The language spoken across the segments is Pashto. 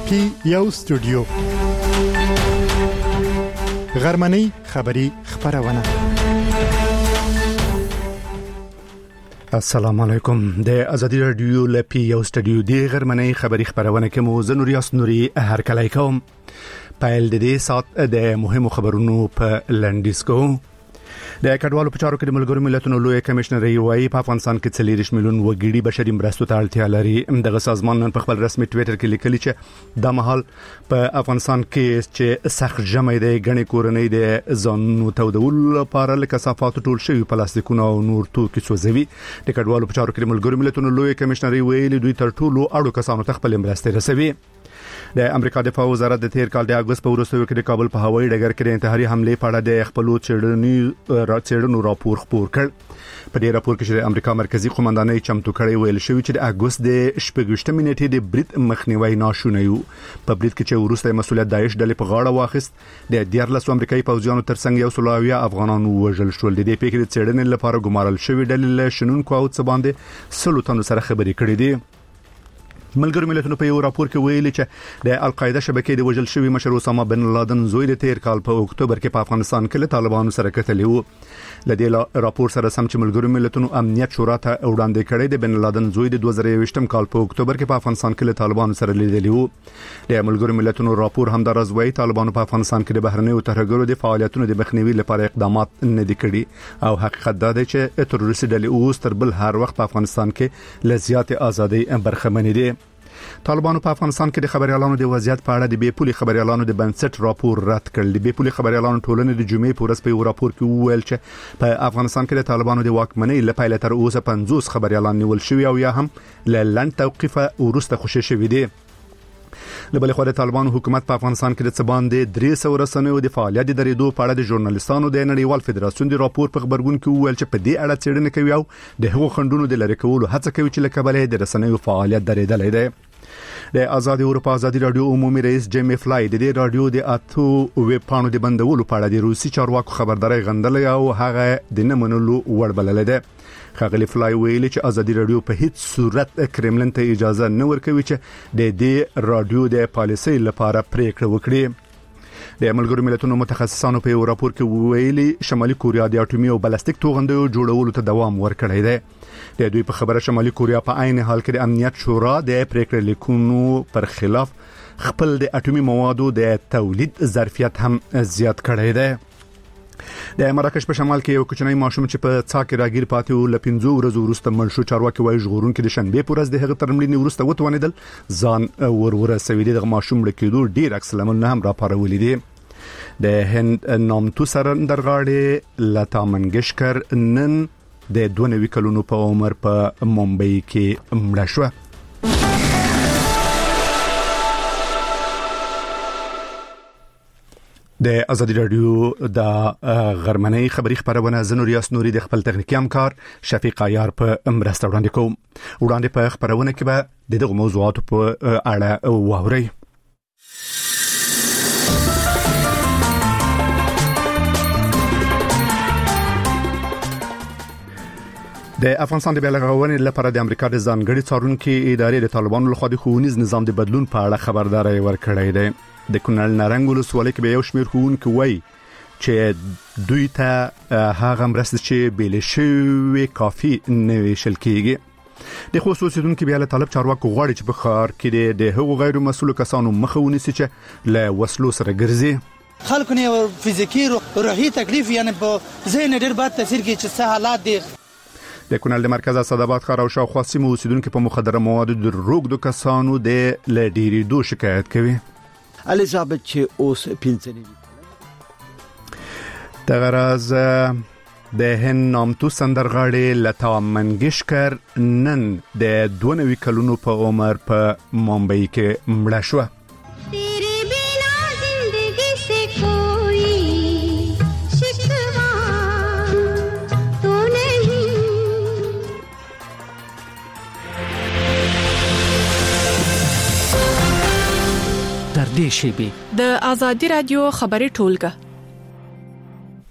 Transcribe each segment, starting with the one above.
پی یو سټوډیو غرمنۍ خبری خبرونه. السلام علیکم. د ازادي رادیو لپی یو سټوډیو دی غرمنۍ خبری خبرونه کې مو زنوریاس نوري هر کله کوم پایل د دې سات د مهمو خبرونو په لنډیسکو. د کډوالو په چارو کې د ملګرو ملتونو لوی کمشنر وايي په افغانستان کې 40 میلیون وګړي بشري مرستو ته اړتیا لري. دغه سازمان نن په خپل رسمي ټوئیټر کې لیکلي چې د مهال په افغانستان کې چې سخت جمع دی غني کورنۍ د ځانونو تودول لپاره له کثافات ټول شوی پلاستیکونه او نور توکي سوځوي. د کډوالو په چارو کې د ملګرو ملتونو لوی کمشنر ویلي دوی تر ټولو اړو کسانو ته خپل مرستې رسوي. د امریکا دفاع وزارت د تیر کال د اگست په وروستیو کې د کابل په هوایي ډګر کې د انتحاري حمله په اړه د خپل چېړنو راپور خپور کړ. په دې راپور کې چې د امریکا مرکزی قومندانۍ چمتو کړی ویل شوی چې د اگست د 18 نیټې د برید مخنیوي ناشونی وو. په برید کې چې وروسته مسؤلیت داعش ډلې په غاړه واخیست د 14 امریکایي پوځیانو ترڅنګ یو سلاویا افغانانو وژل شول. د دې پیښې د چېړنې لپاره ګمارل شوی ډلې له شنونکو او څه باندې 100 تنو سره خبرې کړې دي. ملګرو ملتونو په یو راپور کې ویلي چې د القاعده شبکې د وژل شوی مشر اسامه بن لادن زوی د تیر کال په اکتوبر کې په افغانستان کې له طالبانو سره کتلی وو. لدې راپور سره سم چې ملګرو ملتونو امنیت شورا ته وړاندې کړی د بن لادن زوی د 2020 کال په اکتوبر کې په افغانستان کې له طالبانو سره لیدلی وو. د ملګرو ملتونو راپور هم د راځوي طالبانو په افغانستان کې د بهرنیو ترهګرو د فعالیتونو د مخنیوي لپاره اقدامات نه دي کړي او حقیقت دا دی چې تروریستي ډلې اوس تر بل هر وخت په افغانستان کې لزیات ازادي برخمن دي. طالبانو په افغانستان کې د خبريالانو د وضعیت په اړه د بیپولي خبريالانو د بنسټ راپور رد کړ. د بیپولي خبريالانو ټولنې د جمعې په ورځ په یو راپور کې وویل چې په افغانستان کې د طالبانو د واکمنۍ لپاره تر اوسه 50 خبريالان نیول شوی او یا هم له لند توقيفه ورسته خوشی شوی دي. لبل خو د طالبانو حکومت په افغانستان کې د څبان د 300 رسنیو د فعالیت د ریدو په اړه د ژورنالیستانو د نړیوال فدراسیون د راپور په خبرګون کې وویل چې په دې اړه څېړنه کوي او د هغو خندونو د لری کولو هڅه کوي چې لکبلې د رسنیو فعالیت درېدلې ده. د آزاد اروپا ازادي رادیو عمومي رئیس جیمی فلای د دې رادیو د اتو ویب پاڼو د بندولو په اړه د روسي چارواکو خبرداري غندلې او هغه د نمنلو وړ بللې ده. خغلی فلای ویلي چې ازادي رادیو په هیڅ صورت کرملن ته اجازه نه ورکوي چې د دې رادیو د پالیسۍ لپاره پریکړه وکړي. د ملګرو ملتونو متخصصانو په یو راپور کې ویلي شمالي کوریا د اټومي او بلاستیک توغندیو جوړولو ته دوام ورکړی دی. د دوی په خبره شمالي کوریا په عین حال کې د امنیت شورا د پریکړې لیکونو پر خلاف خپل د اټومي موادو د تولید ظرفیت هم زیات کړی دی. د مراکش په شمال کې یو کوچنی ماشوم چې په څاک راګیر پاتې و ل 15 ورځې وروسته مړ شو. چارواکي وايي ژغورون کې د شنبه په ورځ د هغه ترمړینې وروسته وتوانیدل ځان ورسوي. د ماشوم لکېدو ډیر عکس العملونه هم راپارولې دي. د هند نامتو سندرغاړي لتا منگیشکر نن د 92 کلونو په عمر په ممبئی کې مړه شو. د ازادي رادیو د غرمنۍ خبری خبرونه زنوریاس نوري د خپل تخنیکی همکار شفیق عیار په مرسته وړاندې کوم. وړاندې په خبرونه کې به دغه موضوعات په اړه واوري. د افغانستان د بیلغونې لپاره د امریکا د ځانګړي څارونکو ادارې د طالبانو لخوا د ښوونیز نظام د بدلون په اړه خبرداري ورکړې ده. د کونړ نارنګ ولسوالۍ کې به یو شمېر ښوونکي وایي چې دوی ته هغه مرسته چې بیل شوی کافي نه ویشل کیږي. د خصوصي دونکو بیا له طالب چارواکو غواړي چې په خار کې د هغو غیر مسؤل کسانو مخه ونیسي چې له وسلو سره ګرځي. خلکو نه فزیکی روحي تکلیف یعنی په ذهن ډېر بد تاثیر کوي چې څه حالات دي. د کونړ د مرکز اسداباد ښار او شاوخوا سیمو اوسیدونکو په مخدره موادو د روغدو کسانو د لډيري شکایت کوي. الیزابت چې اوس پینځنی د غرض د هند نامتو سندرغاړي لتا منگیشکر نن د 92 کلونو په عمر په ممبئی کې مړه شو. د ازادي رادیو خبري ټولګه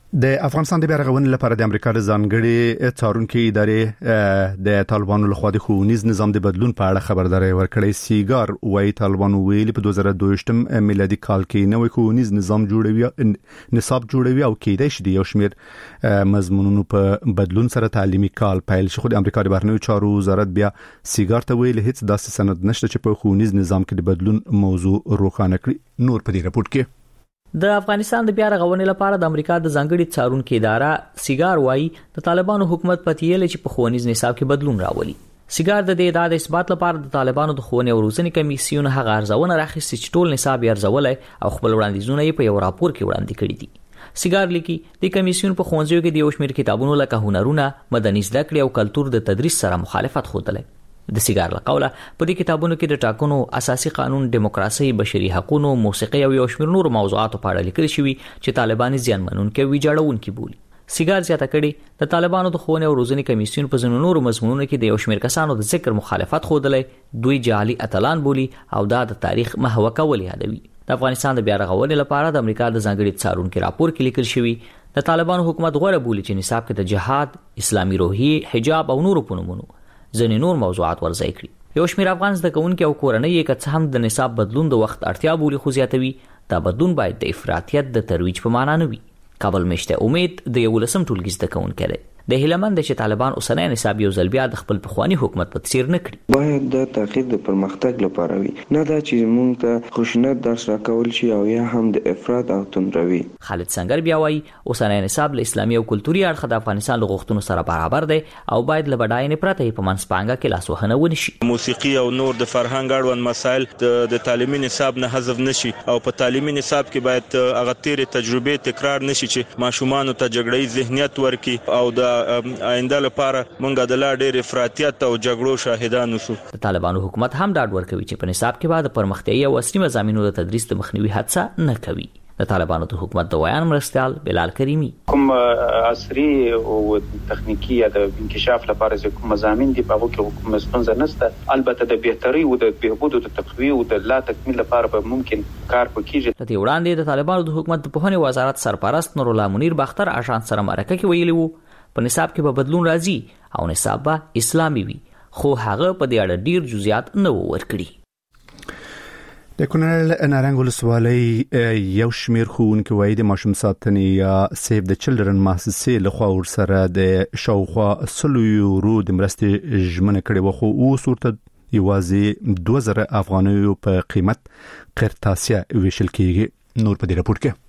د افغانستان د بیا رغونې لپاره د امریکا د ځانګړي څارونکو ادارې د طالبانو لخوا د ښوونیز نظام د بدلون په اړه خبرداري ورکړې. سیګار وايي طالبانو ویلي په 2022 میلادي کال کې نوې ښوونیز نظام جوړوي، نصاب جوړوي او کېدای شي یو شمېر مضمونونو په بدلون سره تعلیمي کال پیل شي. خو د امریکا د بهرنیو چارو وزارت بیا سیګار ته ویلي هیڅ داسې سند نشته چې په ښوونیز نظام کې د بدلون موضوع روښانه کړي. نور په دې راپورټ کې د افغانستان د بیا رغونې لپاره د امریکا د ځانګړي څارونکو اداره سیګار وايي د طالبانو حکومت پتیل چې په ښوونیز نصاب کې بدلون راولي. سیګار د دې ادعا د اثبات لپاره د طالبانو د ښوونې او روزنې کمیسیون هغه ارزونه راخیستي چې ټول نصاب یې ارزولای او خپل وړاندیزونه یې په یو راپور کې وړاندې کړي دي. سیګار لیکي د کمیسیون په ښوونځیو کې د یو شمېر کتابونو لکه هنرونه، مدني زده کړې او کلتور د تدریس سره مخالفت ښودلی. د سیګار له قوله په دې کتابونو کې د ټاکنو، اساسي قانون، دیموکراسي، بشري حقوقو، موسیقي او یو شمېر نور موضوعاتو په اړه لیکل شوی چې طالبان زیانمنونکي او ویجاړونکي بولي. سیګار زیاته کړي د طالبانو د ښوونې او روزنې کمیسیون په ځینو نورو مضمونونو کې د یو شمېر کسانو د ذکر مخالفت ښودلی، دوی جعلي اتلان بولي او دا د تاریخ محوه کول یادوي. د افغانستان د بیا رغونې لپاره د امریکا د ځانګړي څارونکو راپور کې لیکل شوی د طالبانو حکومت غوړه بولي چې نصاب کې د جهاد، اسلامي روحیه، حجاب او نورو په نومونو ځینې نور موضوعات ورځای کړي. یو شمېر افغان زده کوونکي او کورنۍ یې که څه هم د نصاب بدلون د وخت اړتیا بولي، خو زیاتوي دا بدلون باید د افراطیت د ترویج په معنا نه وي. کابل مشته امید د 11م ټولګي زده کوونکی دی. د هیلمند چې طالبان اوسنۍ نصاب یو ځل بیا د خپل پخوانی حکومت په څیر نه کړي. باید د تغییر د پرمختګ لپاره وي، نه دا چې موږ ته خشونت درس راکول شي او یا هم د افراط او توندروي. خالد سنگر بیا وایي اوسنۍ نصاب له اسلامي او کلتوري اړخه د افغانستان له غوښتنو سره برابر دی او باید له بډاینې پرته په منځپانګه کې لاسوهنه ونشي. موسیقي او نور د فرهنګ اړوند مسایل د تعلیمي نصاب نه حذف نشي او په تعلیمي نصاب کې باید هغه تیرې تجربې تکرار نشي چې ماشومان ته جګړې ذهنیت ورکړي او د آینده لپاره مونږ د لا ډېر افراطیت او جګړو شاهدان اوسو. د طالبانو حکومت هم ډاډ ورکوي چې په نصاب کې بعد پرمختیايي او عصري مضامینو د تدریس د مخنیوي هڅه نه کوي. د طالبانو د حکومت د ویان مرستیال بلال کریمی کوم عصري او تخنیکی یا د انکشاف لپاره چې کوم مضامین دي په هغه کې کوم ستونزه نشته. البته د بهتري او د بهبود او د تقویه او د لا تکمیل لپاره به ممکن کار وکړي. د دې وړاندې د طالبانو د حکومت د پوهنې وزارت سرپرست نور الله منیر باختر آشان سره مرکه کې ویلي وو په نصاب کې به بدلون راځي او نصاب به اسلامي وي، خو هغه په دې اړه ډیر جزئیات نه ورکړي. د کونړ نارنګ ولسوالۍ یو شمېر ښوونکي وایي د ماشوم ساتنې یا سیف د چلډرن مؤسسې لخوا ورسره د شاوخوا 100 یورو د مرستې ژمنه کړې وه، خو اوس ورته یوازې 2000 افغانیو په قیمت قرطاسیه ویشل کېږي. نور په دې راپور کې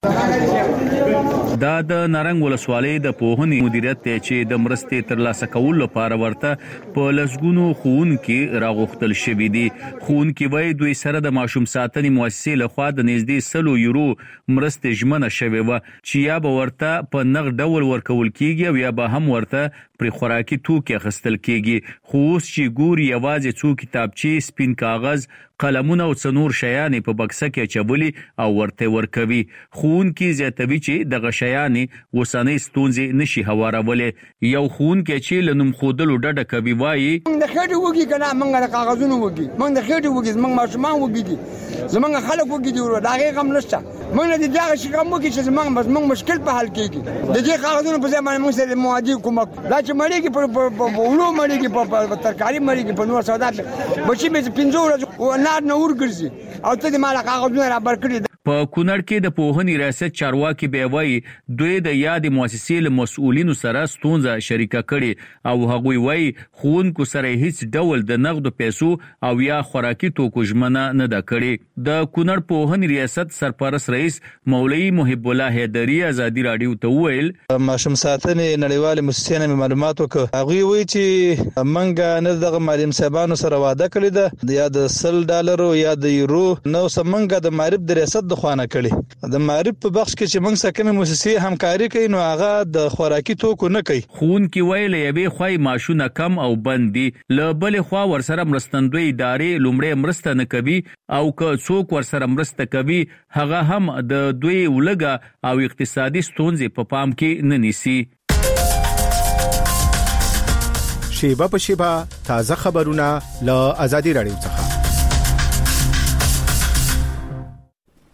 دا د نارنګ ولسوالۍ د پوهنې مدیریت ته چې د مرستې ترلاسه کول لپاره ورته په لسګونو ښوونکي راغوښتل شوي دي. ښوونکي وایي دوی سره د ماشوم ساتنې مؤسسې لخوا د نږدې 100 یورو مرستې ژمنه شوې وه چې یا به ورته په نغد ډول ورکول کیږي او یا به هم ورته پر خوراکي توکي اخیستل کیږي. خو اوس چې ګوري یوازې څو کتابچې، سپین کاغذ، قلمونه او څنور شیان په بکسه کې چولي او ورته ورکوي. ښوونکي زیاتوي چې دغه شیان وسنۍ ستونزې نشي هوارولې. یو ښوونکی چې لنوم خودلو ډډه کوي وایي د خېټې وږي کنه موږ د کاغذونو وږي، موږ د خېټې وږي، موږ ماشومان وږي دي، زمونږ خلک وږي دي، دا هغه غم نشته. موږ نه دي هغه شي کوم کې چې زمونږ مشکل په حل کېږي. د دې کاغذونو په ځای باندې موږ سره موادي کومک دا چې مړیږي په ولو مړیږي په ترکاري مړیږي په نور سودا بچي مې 15 ورځې نار نه ورګرځي او ته دې مال کاغذونه را برکړي. په کونړ کې د پوهنې ریاست چارواکي به وایي دوی د یاد مؤسسې له مسؤلینو سره ستونزه شریکه کړي او هغوی وایي ښوونکو سره هیڅ ډول د نغدو پیسو او یا خوراکي توکو ژمنه نه ده کړې. د کونړ پوهنې ریاست سرپرست رئیس مولوي محب الله حیدري ازادي رادیو ته وویل ماشوم ساتنې نړیوال مؤسسې نه معلومات وکړ. هغوی وایي چې منګه نه دغه معلم صاحبانو سره وعده کړې ده یا د $100 یا د یورو نو سمنګه د معرف د ریاست خوانه کړي. د معرف په بخش کې چې موږ سره کومه مؤسسې همکاري کوي نو هغه د خوراکي توکو نه کوي. ښوونکي ویل یوې خوای ماشونه کم او بندي له بل خوا ورسره مرستندوی ادارې لومړی مرسته نه کوي او که څوک ورسره مرسته کوي هغه هم د دوی ولګه او اقتصادي ستونزې په پام کې نه نیسي. شیبه په شیبه تازه خبرونه له آزادي رادیو څخه.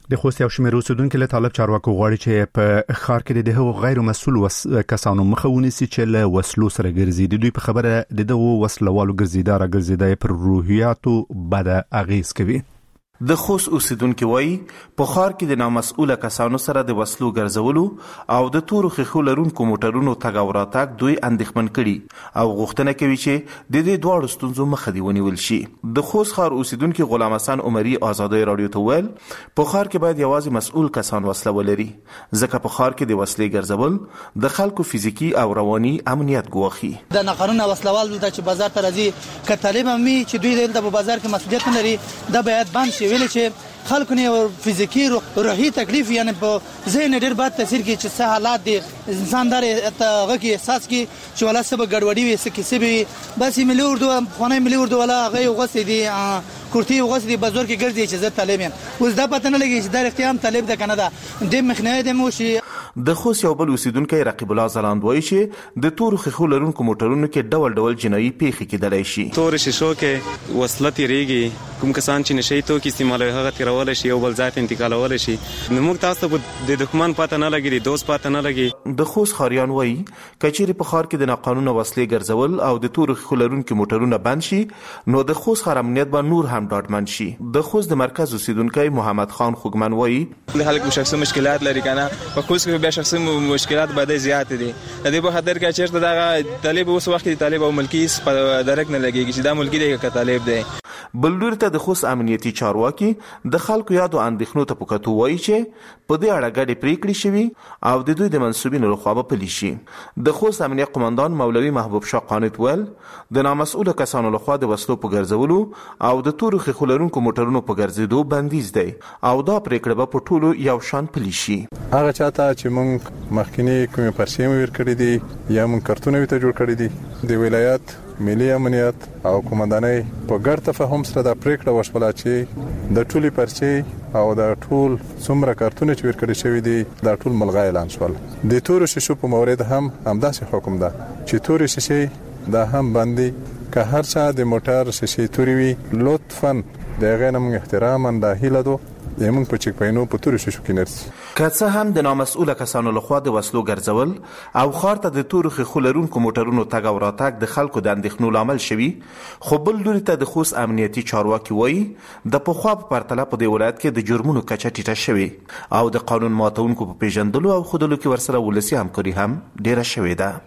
د خوست یو شمېر اوسیدونکو له طالب چارواکو غواړي چې په ښار کې د هغو غیر مسؤل کسانو مخه ونیسي چې له وسلو سره ګرځي. د دوی په خبره د دغو وسلوالو ګرځیدای پر روحیاتو بد اغیز کوي. د خوست اوسیدونکو وایي په ښار کې د نامسؤل کسانو سره د وسلو ګرځولو او د تورو خېخو لرونکو موټرونو تګ او راتګ دوی اندېښمن کړي او غوښتنه کوي چې د دې دواړو ستونزو مخه دی ونیول شي. د خوست ښار اوسیدونکو غلام حسن عمري آزادۍ رادیو ته ویل په ښار کې باید یوازې مسؤل کسان وسله ولري ځکه په ښار کې د وسلې ګرځول د خلکو فزیکی او رواني امنیت ګواښي. د ناقانونه وسلوال د چې بازار ته راځي که طالب هم چې دوی د بازار کې مسؤلیت نه لري دا باید بند شي. ویل چې خلکو نه فزیکی روحي تکلیف یعنی په ذهن ډیر بد تاثیر کوي چې څه حالات دي انسان دار هغه کې احساس کوي چې ولا سبب ګډوډي وي څه کې سبب بس ملي اردو خانه ملي اردو ولا هغه غوسه دي کورتي غوسه دي بازار کې ګرځي چې زه طالب یم. اوس دا پته نه لګي چې دا اختیام طالب د کنه ده د مخنه د موشي. د خوست یو بل اوسیدونکی رقیب الله زلاند وایي چې د تورو خېخو لرونکو موټرونو کې ډول جنایي پیښې کېدلی شي. تور شیشو کې وسله تیریږي کوم کسان چې نشي توکي استعمالوي هغه تیرول شي او بل ځای ته انتقالول شي. موږ تاسو ته د دښمن پته نه لګي د دوست پته نه لګي. د خوست ښاریان وایي کچېرې په ښار کې د ناقانونه وسلې ګرځول او د تورو خېخو لرونکو موټرونه بند شي نو د خوست ښار امنیت به نور هم ډاډمن شي. د خوست د مرکز اوسیدونکی محمد خان خوګمن وایي خلک شخصي مشکلات لري کنه په خوست کې به شخصي مشکلات باندې زیات دي. د دې په خاطر کې چیرته دا طالب اوس وخت کې طالب او ملکی په درک نه لګيږي چې دا ملکی دی که طالب دی. بل لور ته د خوست امنیتي چارواکي د خلکو یادو اندېښنو ته پکتو وایي چې په دې اړه ګډې پریکړې شوي او د دوی د منسوبینو لخوا به پلي شي. د خوست امنیت قومندان مولوي محبوب شاه قانت ویل د نامسؤل کسانو لخوا د وسلو په ګرځولو او د تورو خېخو لرونکو موټرونو په ګرځېدو بندیز دی او دا پریکړه به په ټولو یو شان پلي شي. هغه چاته چې موږ مخکینی کومې پرسې مو ورکړې دي یا موږ کارتونه ویته جوړ کړی دي د ولایت ملي امنیت او قومندانۍ په ګډ تفاهم سره د پریکړه وشوله چې د ټولي پرسې او د ټول څومره کارتونه چې ورکړي شوی دي د ټول ملغا اعلان شول. د تورو شیشو په مورید هم همداسې حکم ده چې توري شیشې دا هم باندې که هر چا د موټر شیشې توري وي لطفاً د غنم احتراما د هیله یمن په چک پاینو په تورو شیشو کې نرسي. که څه هم د نامسؤل کسانو لخوا د وسلو ګرځول او ښار ته د تورو خېخو لرونکو موټرونو تګ او راتګ د خلکو د اندېښنو لامل شوي خو بل لوري ته د خوست امنیتي چارواکي وایي د پخوا په پرتله په دې ولایت کې د جرمونو کچه ټیټه شوې او د قانون ماتونکو په پیژندلو او ښودلو کې ورسره ولسي همکاري هم ډیره شوې ده.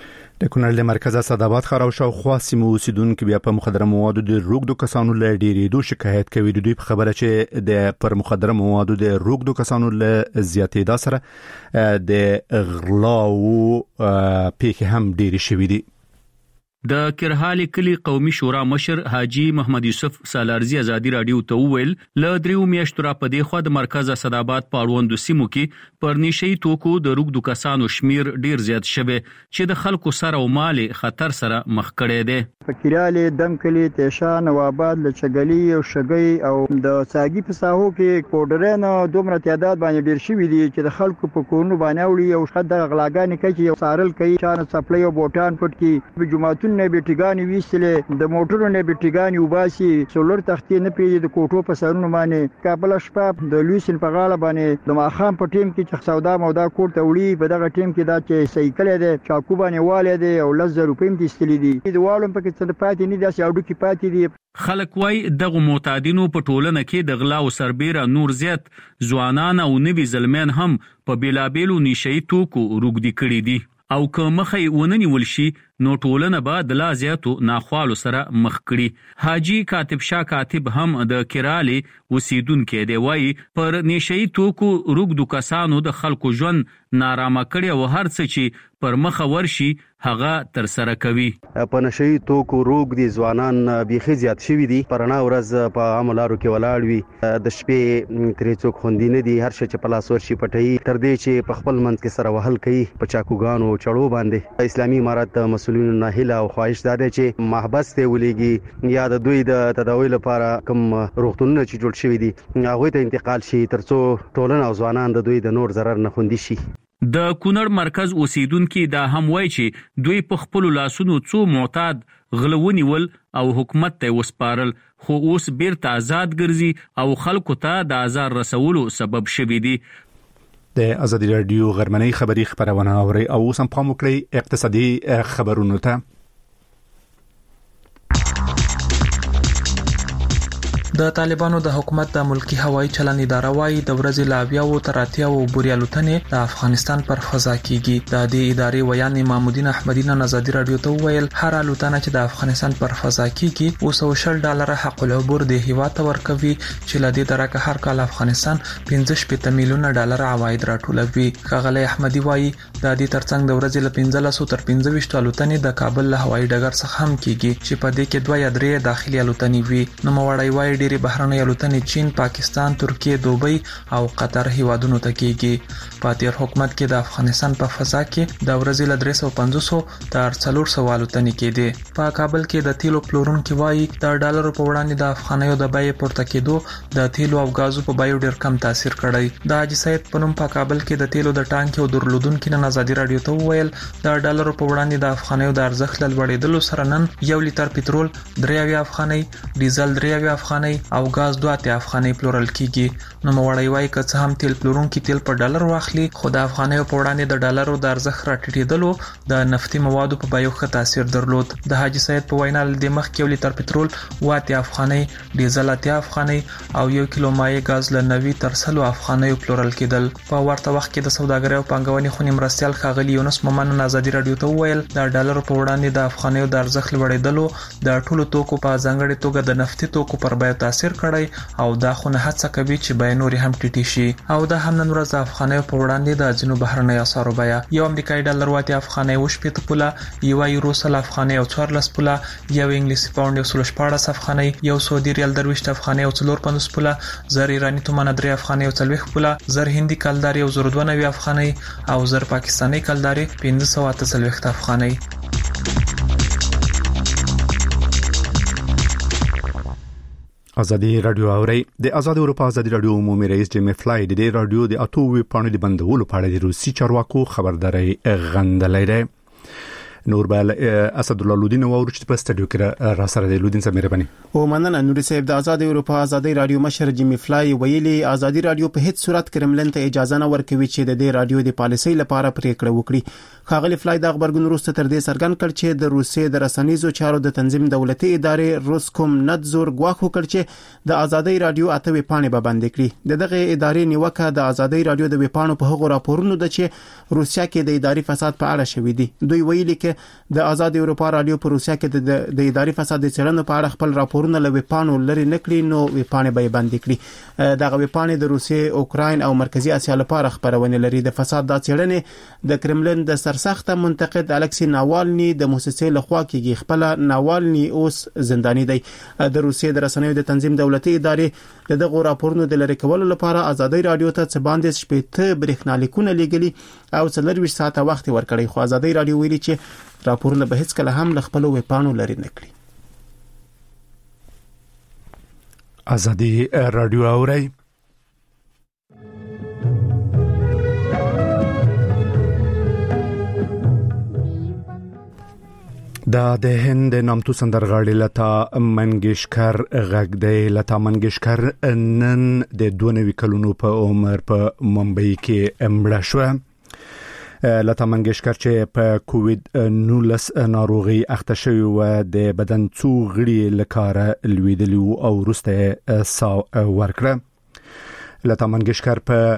د کونړ له مرکز اسداباد ښار او شاوخوا سیمو اوسیدونکو بیا په مخدره موادو د روږدو کسانو له ډېرېدو شکایت کوي. د دوی په خبره چې د پر مخدره موادو د روږدو کسانو له زیاتېدا سره د غلاو پیښې هم ډېرې شوې دي. د کرهالي کلی قومي شورا مشر حاجی محمد یوسف سالارزی ازادي رادیو ته ویل ل دریو میاشتو را پدې خو د مرکز اسداباد پاړوندو سیمو کې پر نشي توکو د روږدو کسانو شمیر ډیر زیات شوه چې د خلکو سره او مال خطر سره مخ کړي دي. فکرالي دمکلی تیشان نواباد لچګلی او شګي او د ساګي په ساحو کې پودرن دومره تعداد باندې ډیر شوی دي چې د خلکو په کورونو باندې وړي او خد غلاګانې کوي یو سارل کوي چانه سپلای او بوټان پټ کی جمعهتون نه بیټګانی ویستله د موټرو نه بیټګانی وباسي سولر تختې نه پیږي د کوټو په سرونو باندې کابل شپه د لوسین په غاړه باندې د ماخام په ټیم کې چې سودا مودا کوټ ته وړي په دغه ټیم کې دا چې سایکل دی چاکو باندې واله دی او 1000 روپۍ هم تستلی دي د والم په کې څه پاتې نه داسې اډو کې پاتې دي. خلک وای دغه معتادینو په ټولنه کې د غلا او سربېره نور زیات ځوانان او نوي زلمین هم په بیلابېلو نشي توکو روږدي کړي دي او که مخې وننیول شي نو ټولنه به د لا زیاتو ناخوالو سره مخ کړي. حاجی کاتب شاه کاتب هم د کرالي اوسیدونکو دی وای پر نشي توکو روږدو کسانو د خلکو ژوند نارامه کړي او هر څه چې پر مخ ورشي هغه تر سره کوي. په نشي توکو روږدي ځوانان بيخي زیات شوي دي پرنا ورځ په عملارو کې ولاړ وي د شپې ترې څوک خوندي نه دي هر شي چې په لاس ورشي پټي تر دې چې په خپل منځ کې سره وهل کوي په چاکوګانو چړو باندې. اسلامي امارت مسؤلینو نه هله او خواهش ده چې محبس ته ولېږي یا د دوی د تداوی لپاره کوم روغتونونه چې جوړ شوي دي هغه ته انتقال شي ترڅو ټولنه او ځوانان د دوی د نور ضرر نه خوندي شي. د کونړ مرکز اوسیدونکو دا هم وایي چې دوی په خپل لاسونو څو معتاد غلونی ول او حکومت ته وسپارل خو اوس بیرته آزاد ګرځي او خلکو ته د آزار رسولو سبب شوي دي. د ازادي رادیو غرمنۍ خبری خبرونه اوري او سم پام وکړئ اقتصادي خبرونو ته. د طالبانو د حکومت د ملکی هوایي چلن اداره وايي د ورځې لا 20 تر 80 بوري الوتنې د افغانستان پر فضا کیږي. د دې ادارې ویان محمودین احمدی نن ازادي رادیو ته ویل هر الوتنه چې د افغانستان پر فضا کیږي $200 حق العبور د هیواد ورکوي چې لدې درکه هر کال افغانستان $15 میلیون عواید راټولوي. ښاغلی احمدی وايي د دې ترڅنګ د ورځې له 1500 تر 25 الوتنې د کابل له هوایي ډګر څخه هم کیږي چې په دې کې 2 یا 3 داخلي الوتنې وي. نو موړی وايي ډېری بهرنۍ الوتنې چین، پاکستان، ترکیه، دوبۍ او قطر هیوادونو ته کیږي. په تیر حکومت کې د افغانستان په فضا کې د ورځې له 350 تر 400 الوتنې کېدې. په کابل کې د تیلو پلورونکو وايي د ډالرو په وړاندې د افغانیو د بیې پورته کېدو د تیلو او غازو په بیو ډېر کم تاثیر کړی. د حاجی سید په نوم په کابل کې د تیلو د ټانک او درلودونکو نن ازادي رادیو ته وویل د ډالرو په وړاندې د افغانیو د ارزښت لوړېدلو سره نن 1 لیټر پټرول 3 افغانۍ، ډیزل 3 افغانۍ او غاز 2 افغانۍ پلورل کیږي. نو موړی وايي که څه هم تیل پلورونکي تیل په ډالر واخلي خو د افغانیو په وړاندې د ډالرو د ارزښت راټیټېدلو د نفتي موادو په بیو ښه تاثیر درلود. د حاجی سید په وینا د مخکې 1 لیټر پټرول 8 افغانۍ، ډیزل 8 افغانۍ او 1 کیلو مایع غاز له 90 تر 100 افغانۍ پلورل کېدل. په ورته وخت کې د سوداګرۍ او پانګونې خونې مرستیال ښاغلی یونس مومن ازادي رادیو ته وویل د ډالرو په وړاندې د افغانیو د ارزښت لوړېدلو د ټولو توکو په ځانګړي توګه د نفتي توکو پر بیو تاثیر کړی او دا خو نه هڅه کوي چې بیه نور هم ټیټی شي. او دا هم نن ورځ د افغانیو په وړاندې د ځینو بهرنیو اسعارو بیه یو امریکایي ډالر 8 افغانۍ او 80 پوله، یو یورو 100 افغانۍ او 14 پوله، یو انګلیسي پاوند 114 افغانۍ، یو سعودي ریال 23 افغانۍ او 450 پوله، زر ایرانی تومان 3 افغانۍ او 40 پوله، زر هندي کلداري او 92 افغانۍ او زر پاکستاني کلداري 548 افغانۍ. ازادي رادیو اوري د آزاد اروپا ازادي رادیو عمومي رئیس جیمی فلای د رادیو د اتووي پاڼې د بندولو په اړه د روسي چارواکو خبرداري غندلې ده. نور بل اسد الله لودین او ورچ په سټډیو کې را سره د لودین سره مهرباني او مننه. نور صاحب د آزاد اروپا ازادي رادیو مشر جیمی فلای ویلي آزادي رادیو په هیڅ صورت کرملن ته اجازه نه ورکوي چې د دې رادیو د پالیسۍ لپاره پریکړه وکړي. ښاغلی فلای د خبرګون وروسته تر دې څرګند کړ چې د روسیې د رسنیزو چارو د تنظیم دولتي ادارې روسکوم نتزور غواخ وکړ چې د آزادي رادیو اتوي پاڼې به بند کړي. دغه ادارې نیوکه د آزادي رادیو د وپاڼو په هغو راپورونو ده چې روسیا کې د اداري فساد په اړه شوې دي. دوی ویلي چې د آزاد اروپا رادیو په روسیا کې د اداري فساد د څېړنو په اړه خپل راپورونه له وپاڼو لري نکړي نو وپاڼې به بند کړي. دغه وپاڼې د روسیې، اوکراین او مرکزی اسیا لپاره خبرونه لري. د فساد د څېړنې د کرملن د سرسخت منتقد الکسی ناوالني د موسسې لخوا کېږي. خپل ناوالني اوس زنداني دی. د روسیې د رسنیو د تنظیم دولتي ادارې دغه راپورونو د لری کولو لپاره آزادي رادیو ته څه باندې شپږ برېښنالیکونه لګلي او 24 ساعته وخت ورکړی. خو آزادي رادیو ویلي چې راپورونه به هیڅ کله هم له خپل وپاڼو لري نکړي. آزادي رادیو اوري د هند نامتو سندرغاړي لتا منګیشکر غږ دی. لتا منګیشکر نن د 92 کلونو په عمر په ممبئی کې مړه شوه. لتا منګیشکر چې په کووید 19 ناروغي اخته شوی و د بدن څو غړي لکاره لویدلی او وروسته سا ورکړه. لتا منګیشکر په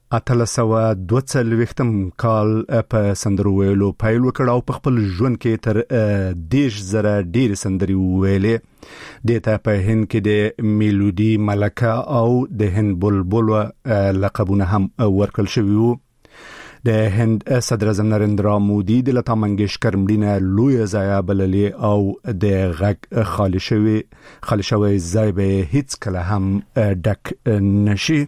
1842 کال په سندرو ویلو پیل وکړ او په خپل ژوند کې تر 10,000 ډېر سندري ویلې. دته په هند کې د میلودي ملکه او د هند بلبل لقبونه هم ورکړل شوی وو. د هند صدر اعظم نریندرا مودي د لتا منګیشکر مړینه لوی ضایعه بللې او د غږ خالي شوی ځای به هیڅ کله هم ډک نشي.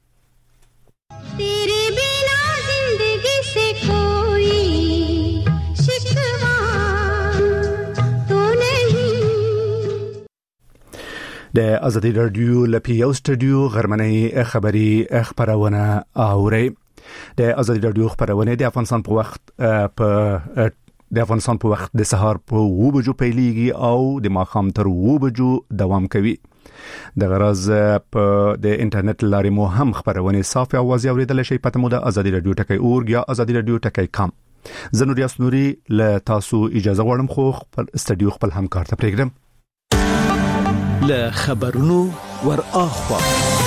तेरे बिना जिंदगी से कोई शिकवा तो नहीं. د آزادي رادیو لپاره یو سټډیو غرمنۍ خبری خبرونه اوري. د آزادي رادیو خبرونه د افغانستان په وخت د سهار په 2 بجو پیلېږي او د ماښام تر 2 بجو دوام کوي. د غرض په د انټرنیټ لارې مو هم خبرونه صاف او واضح اوریدل شي. پته مو د ازادي رادیو ټکی اورګ یا ازادي رادیو ټکی کام. زنور یاسنوري له تاسو اجازه غواړم خو خپل استډیو خپل همکار ته پرېږدم. له خبرونو ور اخوا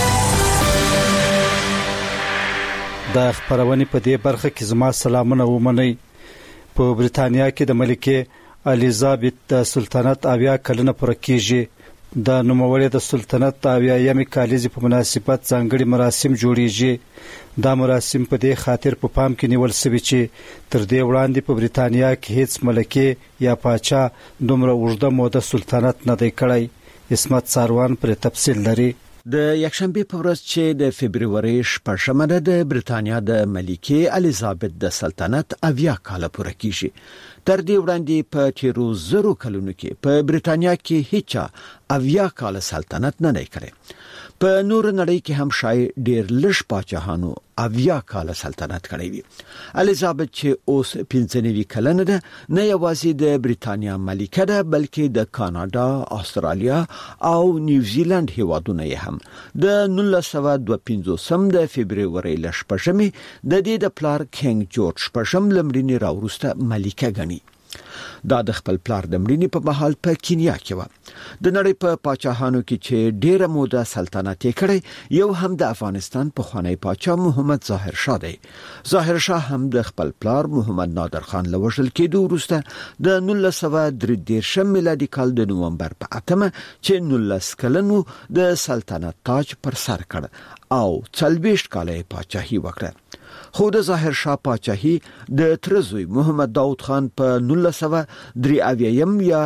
د خبرونه په دې برخه کې زما سلامونه ومنئ. په بریتانیا کې د ملکه الیزابت د سلطنت 80 کلنه پوره کیږي. د نوموړي د سلطنت 80 کالیزې په مناسبت ځانګړي مراسم جوړیږي. دا مراسم په دې خاطر په پام کې نیول شوی چې تر دې وړاندې په بریتانیا کې هیڅ ملکه یا پاچا دومره اوږده موده سلطنت نه دی کړی. اسمت ساروان پر تفصیل لري. د یکشنبه په ورځ چې د فبرवरी 8 د بریتانیا د ملکه الیزابت د سلطنت 80 کال پوره کیږي. تر دې وړاندې په 13 کلونو کې په بریتانیا کې هیڅ 80 کال سلطنت نه کړي. په نور نړۍ کې هم شای ډیر لږ پاچاهانو 80 کال سلطنت کړی وي. الیزابت چې اوس 95 کلنه ده نه یوازې د بریتانیا ملکه ده بلکې د کاناډا، استرالیا او نیوزیلند هیوادونو یې هم د 1952 د فبرवरी 8 د دې د پلار کینګ جورج 8 لمړنی راوروسته ملکه غني. دا د خپل پلار د مړینې په مهال په کینیا کې و. د نړۍ په پاچاهانو کې چې ډیره موده سلطنت یې کړی یو هم د افغانستان په خوانی پاچا محمد ظاهر شاه دی. ظاهر شاه هم د خپل پلار محمد نادر خان له وژل کېدو وروسته د 1933 میلادي کال د نومبر په 8 چې 19 کلنو د سلطنت تاج پر سر کړ او 40 کاله پاچاهي وکړه. خو د ظاهر شاه پاچاهي د ترزوی محمد داود خان په 1953 یا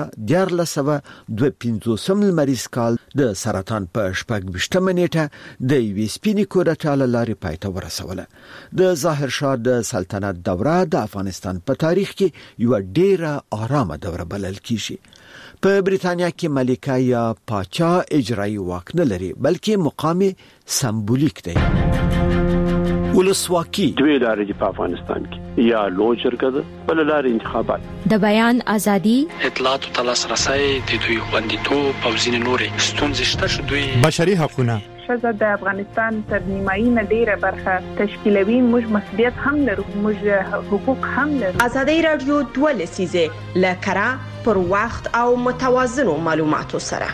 1952 مریض کال د سرطان په 28 نیټه د یوې سپینې کورټې له لارې پای ته ورسوله. د ظاهر شاه د سلطنت دوره د افغانستان په تاریخ کې یو ډیره آرامه دوره بلل کیږي. په بریتانیا کې ملکه یا پاچا اجرایی واک نه لري بلکې مقام سمبولیک دی. ولسواکي دوی لارې په افغانستان کې یا لوی جرګه ده بل لارې انتخابات د بیان ازادي اطلاعات او تلاسرسي د دوی خوندیتوب او ځینې نورې ستونزې شته چې دوی بشري حقوقونه شزه د افغانستان تر نیمایي نه ډیره برخه تشکیلوي. موږ مسؤلیت هم لرو، موږ حقوق هم لرو. ازادي رادیو 2 لسیزه لکرا پر وخت او متوازنو معلوماتو سره.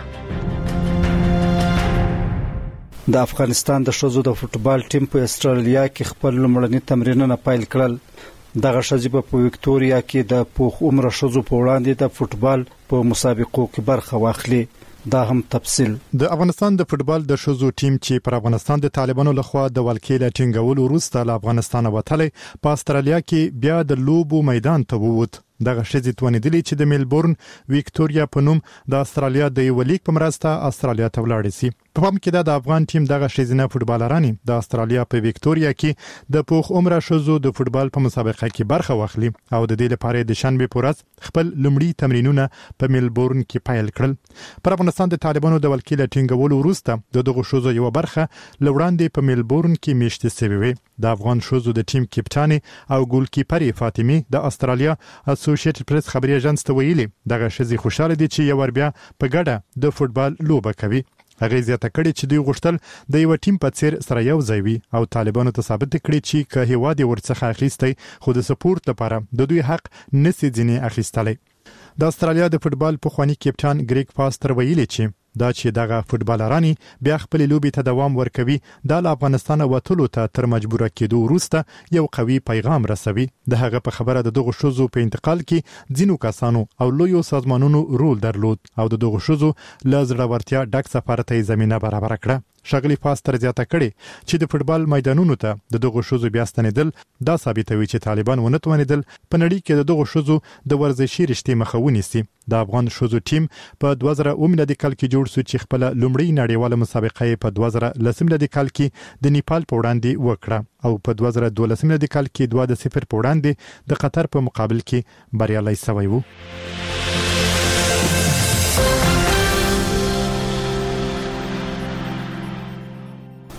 د افغانستان د ښځو د فوټبال ټیم په استرالیا کې خپل لومړني تمرینونه پیل کړل. دغه ښځې په وکټوريا کې د پوخ عمر ښځو په وړاندې د فوټبال په مسابقو کې برخه واخلي. دا هم تفصیل. د افغانستان د فوټبال د ښځو ټیم چې پر افغانستان د طالبانو لخوا د ولکې له ټینګولو وروسته له افغانستان وتلی په استرالیا کې بیا د لوبو میدان ته ووت. دغه شذې توانیدلې چې د میلبورن وکټوريا په نوم د استرالیا د یو لیګ په مرسته استرالیا ته ولاړ شي. په پام کې د افغان ټیم دغه شذینه فوټبالرانی د استرالیا په وکټوريا کې د پوخ عمر شذو د فوټبال په مسابقه کې برخه واخلي او د دې لپاره د شنبه په ورځ خپل لومړی تمرینونه په میلبورن کې پیل کړل. پر افغانستان د طالبانو د ولکې له ټینګولو وروسته دغه شذو یو برخه لوړاندې په میلبورن کې میشته شوی. د افغان شذو د ټیم کپټان او ګولکیپر فاطمی د استرالیا اسوسییټډ پریس خبري اژانس ته ویلي دغه شذې خوشاله دي چې یو بیا په ګډه د فوټبال لوبه کوي. هغه زیاته کړي چې دوی غوښتل د یو ټیم په څیر سره یو ځای وي او طالبانو ته ثابت کړي چې که هیواد ورڅخه اخیستی خو د سپورت لپاره د دوی حق نسی ځینې اخیستلی. د استرالیا د فوټبال په خوانی کپټان ګریګ پاستر ویلي چې دا چې دغه فوټبالرانی بیا خپل لوبي ته دوام ورکوي د افغانستان وټولو ته تر مجبوره کېدو وروسته یو قوي پیغام رسوي. د هغه په خبره دغه شوزو په انتقال کې ځینو کسانو او لویو سازمانونو رول درلود او دغه شوزو لزړه ورتیا ډک سفر ته زمينه برابر کړه. شغلی پاستر زیاته کړي چې د فوټبال میدانونو ته دغه شوزو بیا ستنیدل دا ثابتوي چې طالبان ونه توانیدل په نړۍ کې دغه شوزو د ورزشي رشتې مخاوني سي. د افغان شوزو ټیم په 2000 میلادي کال کې جوړ شو چې خپل لومړی نړیواله مسابقه په 2010 میلادي کال کې د نیپال په وړاندې وکړه او په 2012 میلادي کال کې 2-0 په وړاندې د قطر په مقابل کې بریالي شوی وو.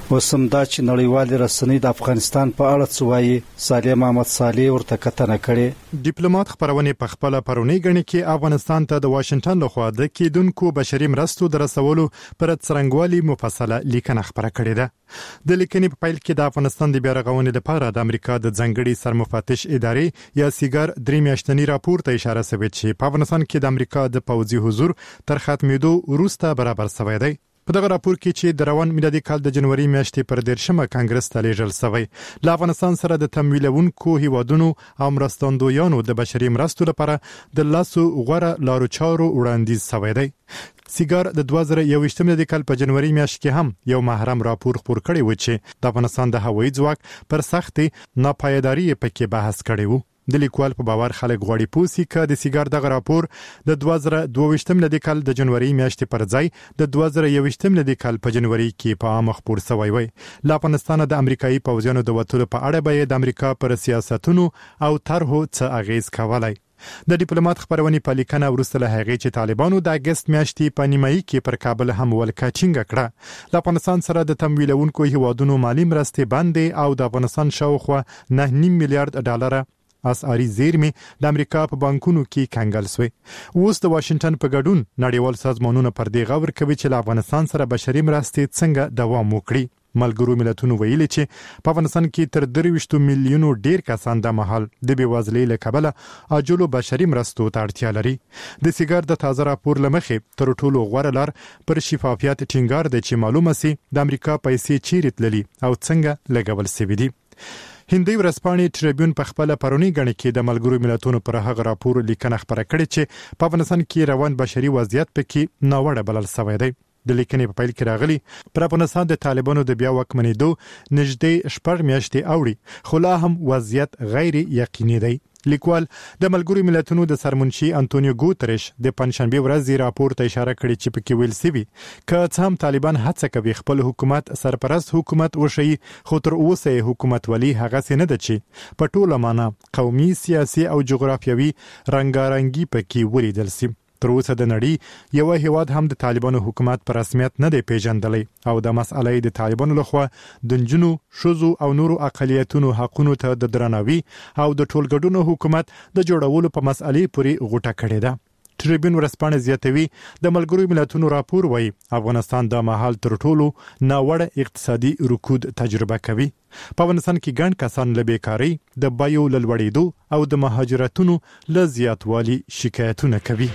وسم دا چې نړیوال رسنۍ د افغانستان په اړه څه وایي سالم احمد صالح ورته کتنه کړې. ډیپلوماټ خبرونه په خپل پرونی غني کې افغانستان ته د واشنگټن لخوا د کېدونکو بشري مرستو د رسولو پر څرنګوالي مفصله لیکنه خبره کړې ده. د لیکنې په پیل کې د افغانستان د بیارغونې لپاره د امریکا د ځنګړي سرمفتش ادارې یا سیګار درې میاشتنی راپور ته اشاره شوې چې په افغانستان کې د امریکا د پوځي حضور تر ختمېدو وروسته برابر شوی دی. په دغه راپور کې چې د روان میلادي کال د جنوري میاشتې پر 13مه کانګرس ته لیږل شوی له افغانستان سره د تمویلونکو هیوادونو او مرستندویانو د بشري مرستو لپاره د لاسو غوړه لارو چارو وړاندیز شوی دی. سیګار د 2021 میلادي کال په جنوري میاشت کې هم یو محرم راپور خپور کړی و چې د افغانستان د هوایي ځواک پر سختې ناپایداري پکې بحث کړی و. د لیکوال په باور خلک غواړي پوسی ک د سیګار دغه راپور د 2022 میلادي کال د جنوري میاشتې پر ځای د 2021 میلادي کال په جنوري کې په عام خبر شوی وي. له افغانستان د امریکایي پوځیانو د وټولو په اړه به د امریکا پر سیاستونو او طرحو څه اغیز کولای. د ډیپلوماټ خبرونه په لیکنه ورسته له هغه چې طالبانو د اگست میاشتې په نیمایي کې پر کابل هم ولکه چینګ کړه. له افغانستان سره د تمویلونکو هیوادونو مالی مرستې باندې او د افغانستان شاوخوا 9.5 میلیارډ ډالر اسعاري زیرمې د امریکا په بانکونو کې کنګل شوې. اوس د واشنگټن په ګډون نړیوال سازمانونه پر دې غور کوي چې له افغانستان سره بشري مرستې څنګه دوام وکړي. ملګرو ملتونو ویلي چې په افغانستان کې تر 23 میلیونو ډیر کسان د محل د بیوازلۍ له کبله اجلو بشري مرستو ته اړتیا لري. د سیګار د تازه راپور لمخې تر ټولو غوړه لار پر شفافیت ټینګار دی چې معلومه سي د امریکا پیسې چیرې تللي او څنګه لګول شوي دي. هندي ورځپاڼې ټریبیون په خپل پرونی غني کې د ملګرو ملتونو پر هغه راپور لیکنه خبره کړې چې په افغانستان کې روان بشري وضعیت پکې ناوړه بلل شوی دی. د لیکنې په پیل کې راغلي پر افغانستان د طالبانو د بیا واکمنېدو نږدې 4 میاشتې اوړي خو لا هم وضعیت غیر یقیني دی. لیکوال د ملګرو ملتونو د سرمنشي انټونیو ګوتریش د پنځشنبه ورځ راپور ته اشاره کړې چې پکې ویل سوي چې هم طالبان هڅه کوي خپل حکومت سرپرست حکومت وشي خو تر اوسه حکومت ولی هغه څه نه ده چې په ټوله معنا قومي سیاسي او جغرافیوي رنګارنګي پکې ولیدل سي. تر اوسه د نړۍ یو هیواد هم د طالبانو حکومت پر رسمیت نه دی پیژندلی او د مسألې د طالبانو لخوا د جنونو شوزو او نورو اقلیتونو حقونو ته د درناوي او د ټولګډونو حکومت د جوړولو په مسألې پورې غوټه کړې ده. ټریبیون ورځپاڼه زیاتوي د ملګرو ملتونو راپور وایي افغانستان د مهال تر ټولو ناوړه اقتصادي رکود تجربه کوي. په افغانستان کې ګڼ کسان له بیکارۍ د بیو لوړېدو او د مهاجرتونو له زیاتوالي شکایتونه کوي.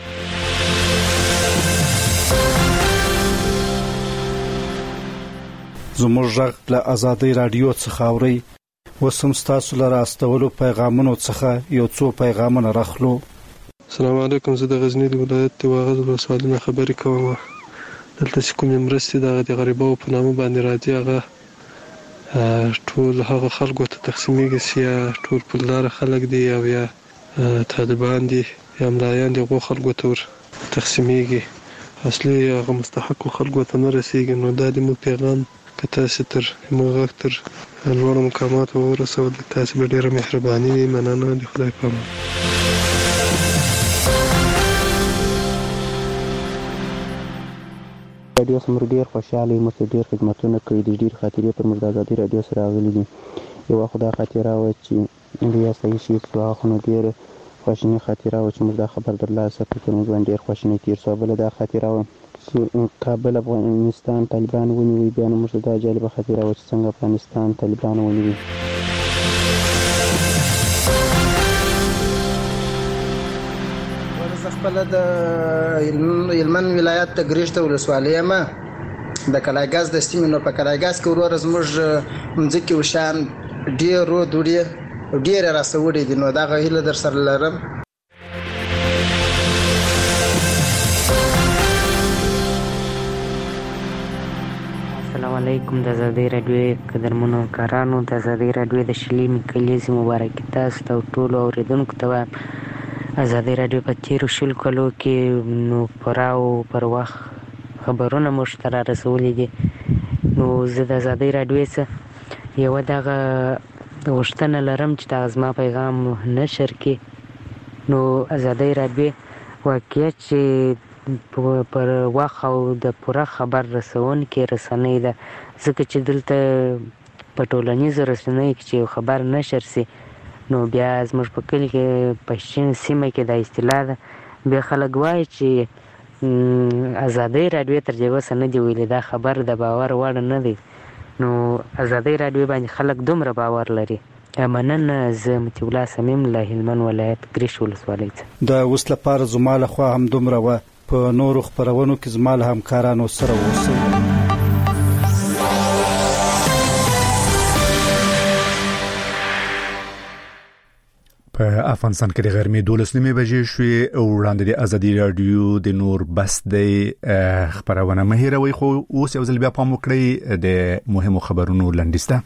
زموږ غږ له آزادۍ رادیو څخه اوري. وسم تاسو لپاره استولو پیغامونو څخه یو څو پیغامونه راخلو. السلام علیکم. زه د غزنی د ولایت واغز ولسوالۍ نه خبرې کوم. دلته چې کومې مرستې د غریبو په نامه باندې راځي هغه ټول هغه خلکو ته تقسیمېږي چې ټول پولدار خلک دي او یا طالبان دي یا ملایان دي غو خلکو ته تقسیمېږي اصلي هغه مستحق خلکو ته نه رسیږي. نو دا د موږ پیغام که تاسو تر موږ تر لوړ مقامات ورسول تاسو به ډیره مهرباني وي. مننه. د خدای په امان. رادیو سمر ډیر خوشاله مو چې ډیر خدمتونه کوي. د ډیر خاطرې پر مرزا آزادۍ رادیو سره راغلي دي. یو خدای خاطره و چې بیا صحیح شي چې خو نو ډیر خوشنی خاطره و چې موږ دا خبر درلاسه کړو. موږ ډیر خوشنی تیر سو. بل دا خاطره و چې کابل افغانستان طالبان ونیوي. بیا نو موږ دا جالب خاطره و چې څنګه افغانستان طالبان ونیوي. خپل د هلمند ولایت د ګریشته ولسوالۍ ما د کلایګاز د سیمې نو په کلایګاز کې ورور زموږ مځکې وشان ډېر دوړې ډېر راسوړې دي. نو دا غوښله در سره لرم. السلام علیکم. د آزادۍ رادیو قدرمنو کارانو د آزادۍ رادیو د شلیمې کلیزې مبارکي تاسو ته ټولو اوریدونکو ته وایم. آزادۍ رادیو په تیرو 20 کالو کې نو پراو پر وخت خبرونه موږ ته را رسولي دي. نو زه د آزادۍ رادیو څخه یوه دغه غوښتنه لرم چې دغه زما پیغام نشر کړي. نو آزادۍ رادیو واقعیت چې پر وخت او د پوره خبر رسونکې رسنۍ ده، ځکه چې دلته په ټولنیزو رسنیو کې چې خبر نشر سي نو بیا زموږ په کلي کې په شین سیمه کې دا اصطلاح ده، بیا خلک وایي چې ازادۍ راډیو تر دې اوسه نه دي ویلي، دا خبر د باور وړ نه دی. نو ازادۍ راډیو باندې خلک دومره باور لري. مننه. زه مطیع الله صمیم له هلمند ولایت ګریش ولسوالۍ څخه. د اوس لپاره زما لخوا هم دومره وه. په نورو خپرونو کې زما له همکارانو سره اوسئ. په افغانستان کې د غرمې 12 بجې شوې او وړاندې د ازادي رادیو د نور بس د خبرونه مهیروي، خو اوس یو ځل بیا پام وکړئ د مهمو خبرونو لنډیسته.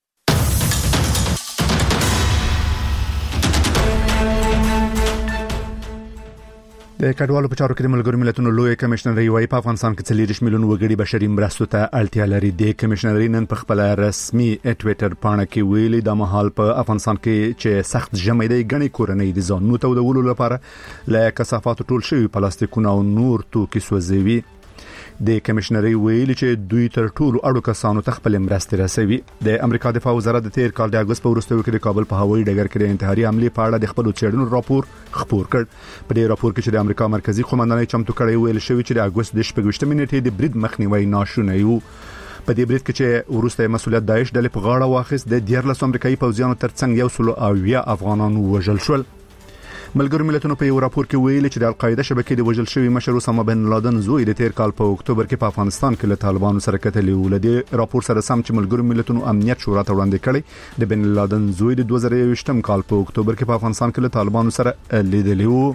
د کډوالو په چارو کې د ملګرو ملتونو لوی کمشنري وايي په افغانستان کې 40 میلیون وګړي بشري مرستو ته اړتیا لري. د کمشنري نن په خپل رسمي ټوئیټر پاڼه کې ویلي د مهال په افغانستان کې چې سخت ژمی دی غني کورنۍ د ځانونو تودولو لپاره له کثافات ټول شوی پلاستیکونه او نور توکي سوځوي. د کمشنري ویلي چې دوی تر ټولو اړو کسانو ته خپل مرستې رسوي. د امریکا دفاع وزارت د تیر کال د اگست په وروستیو کې د کابل په هوایي ډګر کې د انتحاري حملې په اړه د خپل چېړنو راپور خپور کړ. په دې راپور کې چې د امریکا مرکزی قومندانۍ چمتو کړی ویل شوی چې د اگست د 28 نیټې د برید مخنیوي ناشونی وو. په دې برید کې چې وروسته مسؤلیت داعش ډلې په غاړه واخیست، د 14 امریکایي پوځیانو ترڅنګ 100 افغانان وژل شول. ملګرو ملتونو په یو راپور کې ویلي چې د القاعده شبکې د وژل شوی مشر اسامه بن لادن زوی د تیر کال په اکتوبر کې په افغانستان کې له طالبانو سره کتلې و. د راپور سره سم چې ملګرو ملتونو امنیت شورا ته وړاندې کړی د بن لادن زوی د 2021 کال په اکتوبر کې په افغانستان کې له طالبانو سره لیدلې و.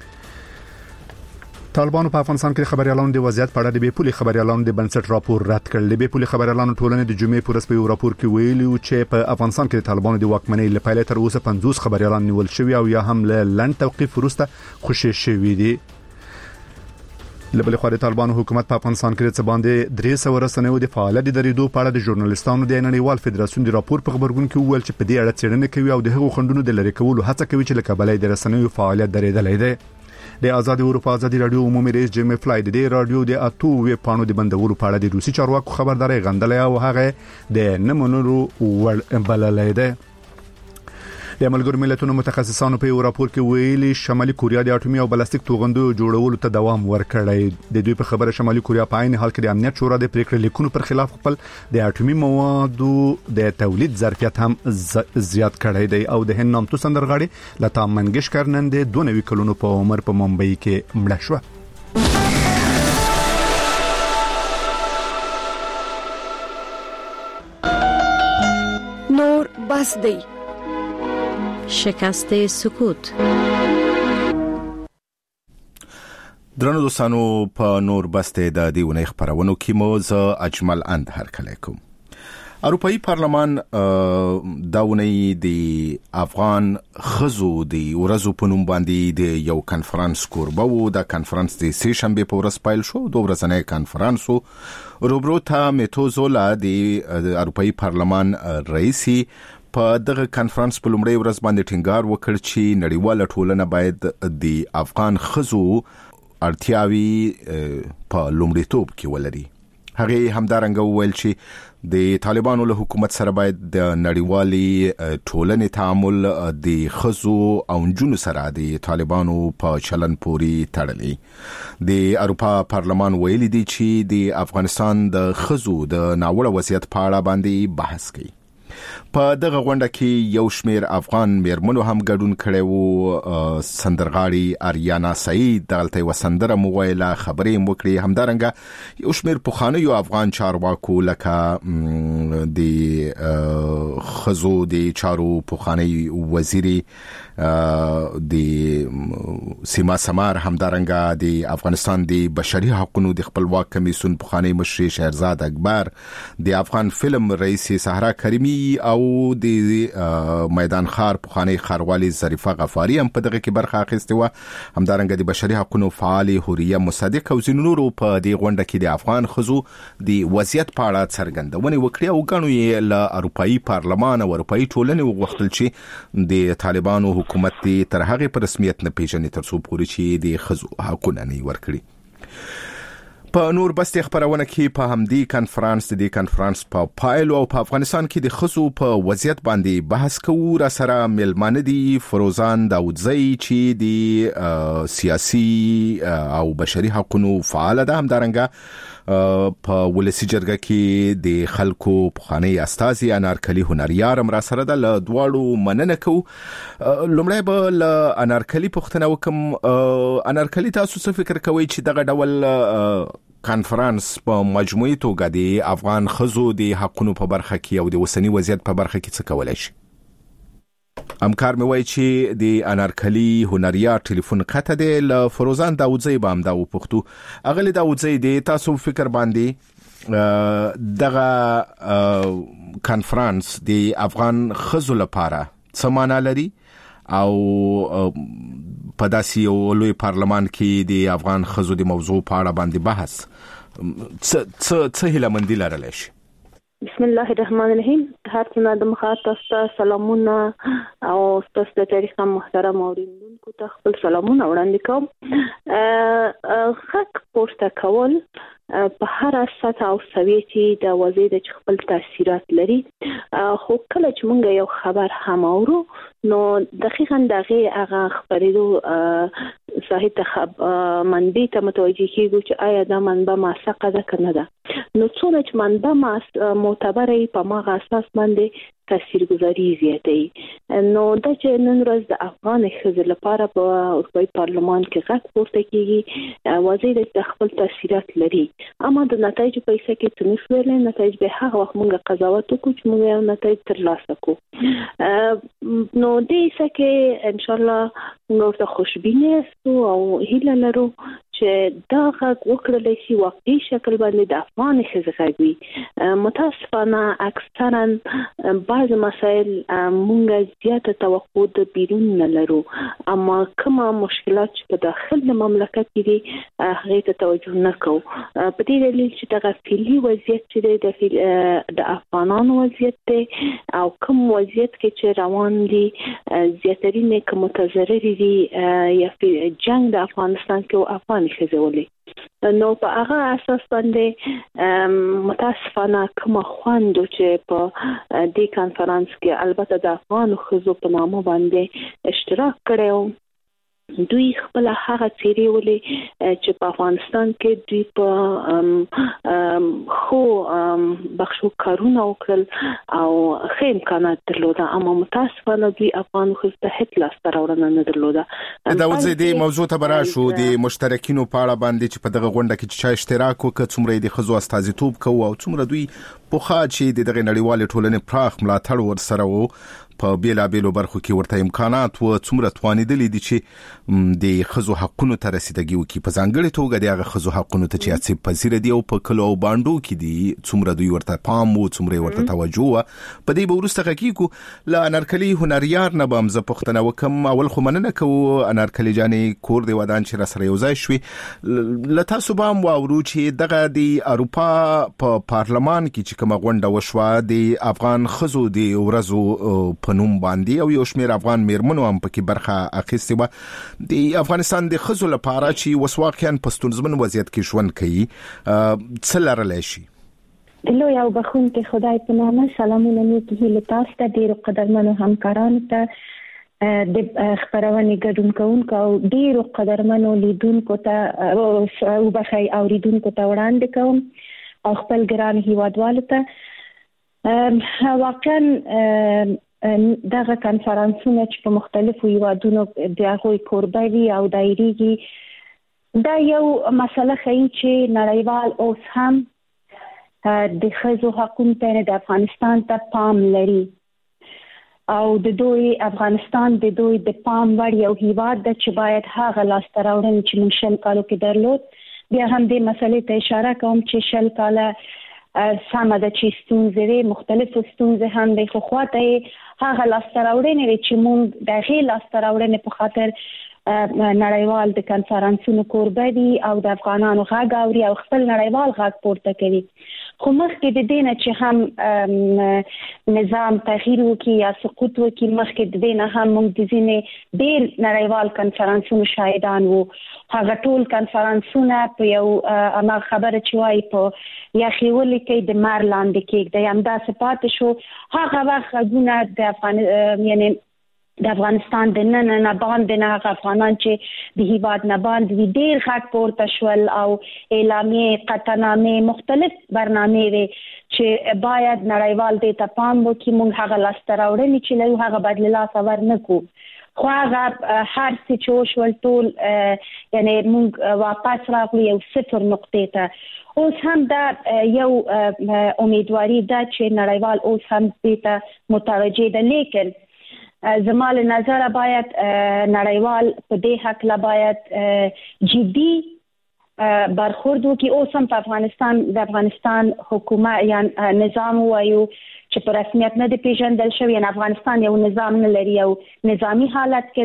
طالبانو په افغانستان کې خبريالانو د وضعیت په اړه د بیپولي خبريالانو د بنسټ راپور رد کړ. د بیپولي خبريالانو ټولنې د جمعې پر ورځ په یو راپور کې ویلي چې په افغانستان کې د طالبانو د واکمنۍ لپاره تر اوسه 50 خبريالان نیول شوی او یا هم له لند توقيف وروسته خوشي شوی دي. لبل خو د طالبانو حکومت په افغانستان کې څه باندې 300 رسنیو د فعالیت درېدو په اړه د ژورنالیستانو د نړیوال فدراسیون د راپور په خبرګون کې ویل چې په دې اړه څېړنه کوي او د هغو خندونو د لری کولو هڅه کوي چې لکه بلای د رسنیو فعالیت درېدلې ده. د آزاد اروپا آزادي رادیو عمومي رئیس جیم فلای د رادیو د اتو ویب پاڼو د بندولو په اړه د روسي چارواکو خبرداري غندلې او هغه د نمونورو ول بللې ده. د ملګرو ملتونو متخصصانو په یو راپور کې ویلي شمالي کوریا د اټومي او بلاستیک توغندو جوړولو ته دوام ورکړی. د دوی په خبره شمالي کوریا په عین حال کې د امنیت شورا د پریکړې لیکونو پر خلاف خپل د اټومي موادو د تولید ظرفیت هم زیات کړی دی او د هند نامتو سندرغاړي لتا منګشکر نن د 92 کلونو په عمر په ممبئی کې مړه شو. نور بس دی شکست سکوت. درنو دوستانو په نور بسته د دیونه خبرونو کې مو ز اجمل اند هرکلی کوم. اروپאי پارلمان داونی د افغان خزو د ورځو په نوم باندې د یو کانفرنس کوربه وو. د کانفرنس د سې شنبه په ورځ پیل شو. دوه ورځنی کانفرنس روبروتا میتوزولا د اروپאי پارلمان رئیسي په دغه کانفرنس په لومړی ورځ باندې ټینګار وکړ چې نړیواله ټولنه باید د افغان خزو اړتیاوي په لومړیتوب کې ولري. هغه همدارنګه وویل چې د طالبانو له حکومت سره باید د نړیوالي ټولنې تعامل د خزو او جنونو سره د طالبانو په چلن پوري تړلې. د اروپا پارلمان ویلي دی چې د افغانستان د خزو د ناوړه وضعیت په اړه باندې بحث کوي. په دغه غونډه کې یو شمیر افغان میرمنو هم ګډون کړي وو. سندرغاړي اریانا سعید دلته وسندره موویله خبرې وکړي. همدارنګه یو شمیر پخوانیو افغان چارواکو لکه د خزو د چارو پخوانی وزیری د سیما سمار، همدارنګه د افغانستان د بشري حقوقو د خپلواک کمیسیون پخوانی مشر شهرزاد اکبر، د افغان فلم رئیس صحرا کریمی او د میدان خار پخوانی خاروالي ظریفه غفاری هم په دغه کې برخه اخیسته و. همدارنګه د بشري حقوقو فعال حوریه مصدق او ځینو په دې غونډه کې د افغان خزو د وضعیت په اړه څرګندونه وکړه او غنو یې له اروپאי پارلمان او اروپאי ټولنې وغوښتل چې د طالبانو حکومت تر هغه پر رسمیت نه پیژني تر څو پورې چې د خزو حقونه نه ورکړي. په نور بستې خبرونه کې په همدې کانفرنس په پایلو او په افغانستان کې د خزو په وضعیت باندې بحث کوو. را سره ملمانه دي فروزان داودزی چې د سیاسي او بشري حقوقو فعال ده، همدارنګه په ولسی جرګه کې د خلکو پخوانی استازي انارکلی هنریار را سره د دواړو مننه کوو. لومړی به ل انارکلی پښتنه وکم. انارکلی تاسو څه فکر کوئ چې دغه ډول کانفرنس په مجموعي توګه د افغان خزو د حقوقو په برخه کې او د وسنی وضعیت په برخه کې څه کولای شي؟ همکار مې وایي چې د انارکلی هنریار ټلیفون قطع دی. ل فروزان داودزی به هم دا وپوښتو. اغلی داودزی د تاسو فکر باندې دغه کانفرنس د افغان خزو لپاره څه معنا لري او په داسې یو لوی پارلمان کې د افغان خزو د موضوع په اړه باندې بحث څه هیله‌مندي لرلی شي؟ بسم الله الرحمن الرحیم. هر څه د مخاطب سلامونه او تاسو د تاریخ محترم اوریدونکو ته خپل سلامونه وړاندې کوم. حق پورته کول په هر سطح او سویې د وضعیت د خپل تاثیرات لري، خو کله چې موږ یو خبر هم اورو نو دقیقاً دغه هغه خبرېدو صحیح منبع ته متوجه کیږو چې آیا دا منبع موثقه ده که نه ده. نو څونه چې منبع معتبره په ماغه اساس باندې تاثیرګذاري زیاتوي. نو دا چې نن ورځ د افغان ښځو لپاره په اروپایي پارلمان کې غږ پورته کیږي، وضعیت د خپل تاثیرات لري، اما د نتایج په حساب کې څه نشو ویلی. نتایج به هغه وخت موږ قضاوت وکړو چې موږ یو نتایج ترلاسه کړو. نو دې حساب کې انشاءالله موږ ته خوشبینه یاستو او هیله لرو چې دا غږ وکړلی شي واقعي شکل باندې د افغان ښځې غږ وي. متاسفانه اکثرا بعض مسایل مونږ زیاته توقع د بیرون نه لرو، اما کومه مشکلات چې په داخل د مملکت کې دي هغې ته توجه نه کوو، په دې دلیل چې دغه فعلي وضعیت چې دی د افغانانو وضعیت دی او کوم وضعیت کې چې روان دي زیاترین که متضررې دي یا جنگ د افغانستان کې او افغان ښځې. نو په هغه اساس باندې متاسفانه کوم خواندو چې په دې کانفرنس کې البته د افغان ښځو په نامه باندې اشتراک کړی، دوی خپل هغه څیرې ولې چې په افغانستان کې دوی په خو بخشو کارونه وکړل او ښه امکانات درلوده، اما متاسفانه دوی افغان ښځو ته هیڅ لاسته راوړنه نه درلوده. دا وځي د موضوع ته براشو د مشترکینو په اړه باندې چې په دغه غونډه کې چې اشتراک وکړ، څومره د ښځو استازیتوب کوي او څومره دوی پوخا چې دغه نړیوال ټولنې پراخ ملاتړ ورسره وو په بیلابیلو برخو کې ورته امکانات و، څومره توانیدلې دي چې د ښځو حقونو ته رسیدګي وکړي، په ځانګړې توګه د هغه ښځو حقونو ته چې اڅې پذیره دي او په کلو او بانډو کې دي څومره دوی ورته پام و، څومره ورته توجه و. په دې به وروسته غږیږو. له انارکلي هنریار نه به هم زه پوښتنه وکم. اول خو مننه کوو انارکلي جانې کور دې ودان چې راسره یو ځای شوې. له تاسو به هم واورو چې دغه د اروپا په پارلمان کې چې کومه غونډه وشوه د افغان ښځو د ورځو په نوم باندې او یو شمېر افغان میرمنو هم پکې برخه اخیستې وه. د افغانستان د ښځو لپاره چې اوس واقعاً په ستونزمن وضعیت کې ژوند کوي څه لرلی شي؟ د لوی او بخښونکي خدای په نامه سلامونه نیکې هیلې تاسو ته، ډېرو قدرمنو همکارانو ته، د خپرونې ګډون کوونکو او ډېرو قدرمنو لیدونکو ته وبخئ اوریدونکو ته وړاندې کوم او خپل ګران هیوادوالو ته. واقعاً دغه کانفرنسونه چې په مختلفو هیوادونو د هغوی کوربه وي او دایریږي، دا یو مسله ښیي چې نړیوال اوس هم د ښځو حقونو ته د افغانستان ته پام لري او د دوی افغانستان د دوی د پام وړ یو هیواد ده چې باید هغه لاسته راوړنې چې موږ شل کالو کې درلود. بیا هم دې مسلې ته اشاره کوم چې شل کاله سمه ده چې ستونزې وي، مختلفو ستونزې هم دی، خو خواته یې هغه لاسته راوړنې وي چې موږ د هغې لاسته راوړنې په خاطر نړیوال د کانفرنسونو کوربه دي او د افغانانو غږ اوري او خپل نړیوال غږ پورته کوي. خو مخکې د دینه چې هم نظام تغییر وکي یا سقوط وکي مخکې د دینه هم موږ د ځینې ډېر نړیوال کنفرانسونو شاهدان وو. هغه ټول کنفرانسونه په یو اما خبره چې وايي په یا خیولي کې د مار لاندې کې د همداسې پاتې شو. هغه وخت غوونه یعنی د افغانستان د نن نه باندې نه افغانان چې د هیواد نه باندې ډېر غټ پورته شول او اعلامیه قطعنامې مختلف برنامې وي چې باید نړیوال دې ته پام وکړي. موږ هغه لاسته راوړنې چې له هغه بدل لاس ور نه کو خو هغه هر څه چې شول ټول یعنی موږ واپس راغلو یو صفر نقطې ته. اوس هم دا یو امیدواري ده چې نړیوال اوس هم دې ته متوجه ده، لیکن زمال نظر باید نړیوال په دې حق لا باید جدي برخورد وکړي. اوس هم په د افغانستان حکومت یا نظام وایو چې په رسمیت نه دی پیژندل شوی، یعنی افغانستان یو نظام نه لري، یو نظامی حالت کې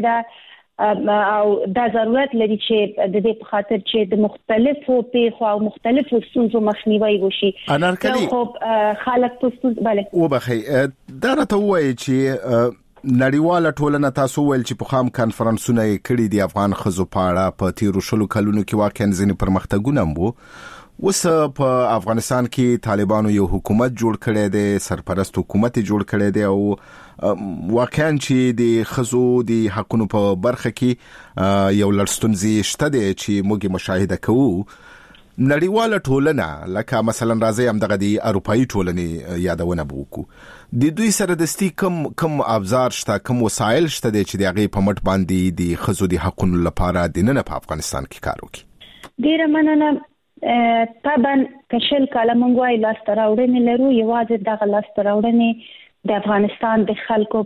ده او دا ضرورت لري چې د دې په خاطر چې د مختلفو پیښو او مختلفو ستونزو مخنیوي وشي. انارکلي خو خلک په ستونزو بله وبخي دا راته وایي چې نړیواله ټولنه تاسو ویل چې په خام کانفرنسونه کړي دي افغان خزو پاړه په تیرو شلو کلونو کې واقعا ځینې پرمختګونه مو وس په افغانستان کې طالبانو یو حکومت جوړ کړی دی، سرپرست حکومت جوړ کړی دی او واقعا چې د خزو د حقونو په برخه کې یو لړستونزي شته دی چې موږ مشاهده کوو. نړیواله ټولنه لکه مثلا راځي هم دغه د اروپאי ټولنې یادونه وکړو، د دوی سره دستي کم ابزار شته، کم وسایل شته چې د هغه په مټ باندې د خزو د حقونو لپاره د نن په افغانستان کې کار وکړي. ډیره مننه. طبعا کشل کاله مونږ وای لاسته راوړنې لرو، یوازې دغه لاسته راوړنې د افغانستان د خلکو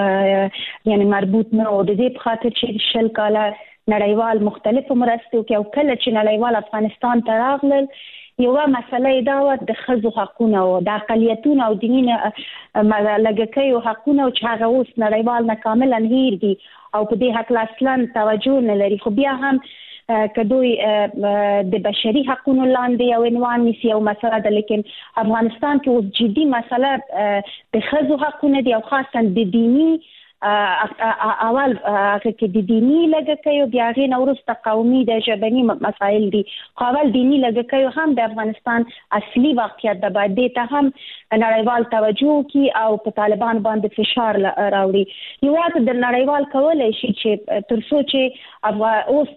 په یعنی مربوط نه او د دې په خاطر چې شل کاله نړیوال مختلفو مرستو کې او کله چې نړیوال افغانستان ته راغلل یو مسله دا و د خزو حقونه او د اقلیتونو او دیني لږکیو حقونه او چې هغه اوس نړیوال نه کاملا هیر دي او په دې حق اصلا توجه نه لري. خو بیا هم کدوی د بشري حقوقو لاندې یو عنوان نیسي او مسله ده، لیکن افغانستان کې اوس جدي مسله د خزو حقونه دي او خاصا د دینی اول کې د دینی لږکیو بیا غي نورسته قومي د ژبني مسایل دي. اول دینی لږکیو هم د افغانستان اصلي واقعیت د باندې ته هم نړیوال توجه کی او په طالبان باندې فشار راوړي. یوازې د نړیوال کولای شي چې ترڅو چې اوس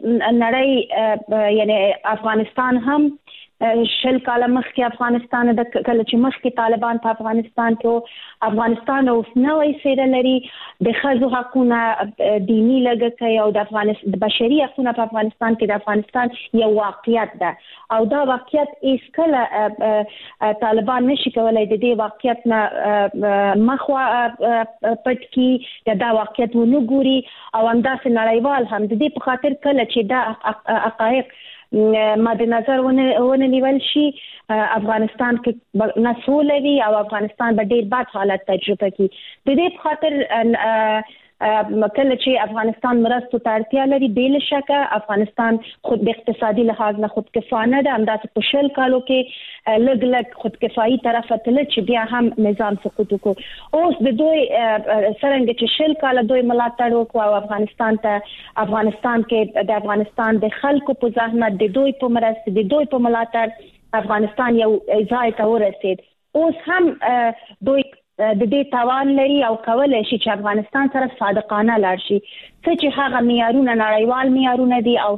نړۍ یعنی افغانستان هم شل کاله مخکې افغانستان د کله چې مخکې طالبان په افغانستان کې افغانستان اوس نوې سیره لري د خزو حقونه دینی لږکي او د بشري حقوقو په افغانستان کې د افغانستان یو واقعیت ده او دا واقعیت هیڅ کله طالبان نشي کولای د دې واقعیت نه مخوا پټ کی یا دا واقعیت ونه ګوري او همداسې نړیوال هم د دې په خاطر کله چې دا حقایق مد نظر ونه نیول شي افغانستان کې نسول وی او افغانستان به ډیر بد حالت تجربه کوي. د دې په خاطر کله چې افغانستان مرستو ته اړتیا لري بل شکه افغانستان خود د اقتصادي لحاظ نه خود کفانه ده، همداسې په شل کالو کې لګ خود کفایي طرف ته چې بیا هم نظام سقوط وکړو. اوس د دوی څنګه چې شل کال دوی ملاتړ وکړو او افغانستان کې د افغانستان د خلکو په زحمت د دوی په مرسته د دوی په ملاتړ افغانستان یو ځای ته ورسید. اوس هم دوی د دې توان لري او کولای شي چې افغانستان سره صادقانه لاړ شي، څه چې هغه معیارونه نړیوال معیارونه دي او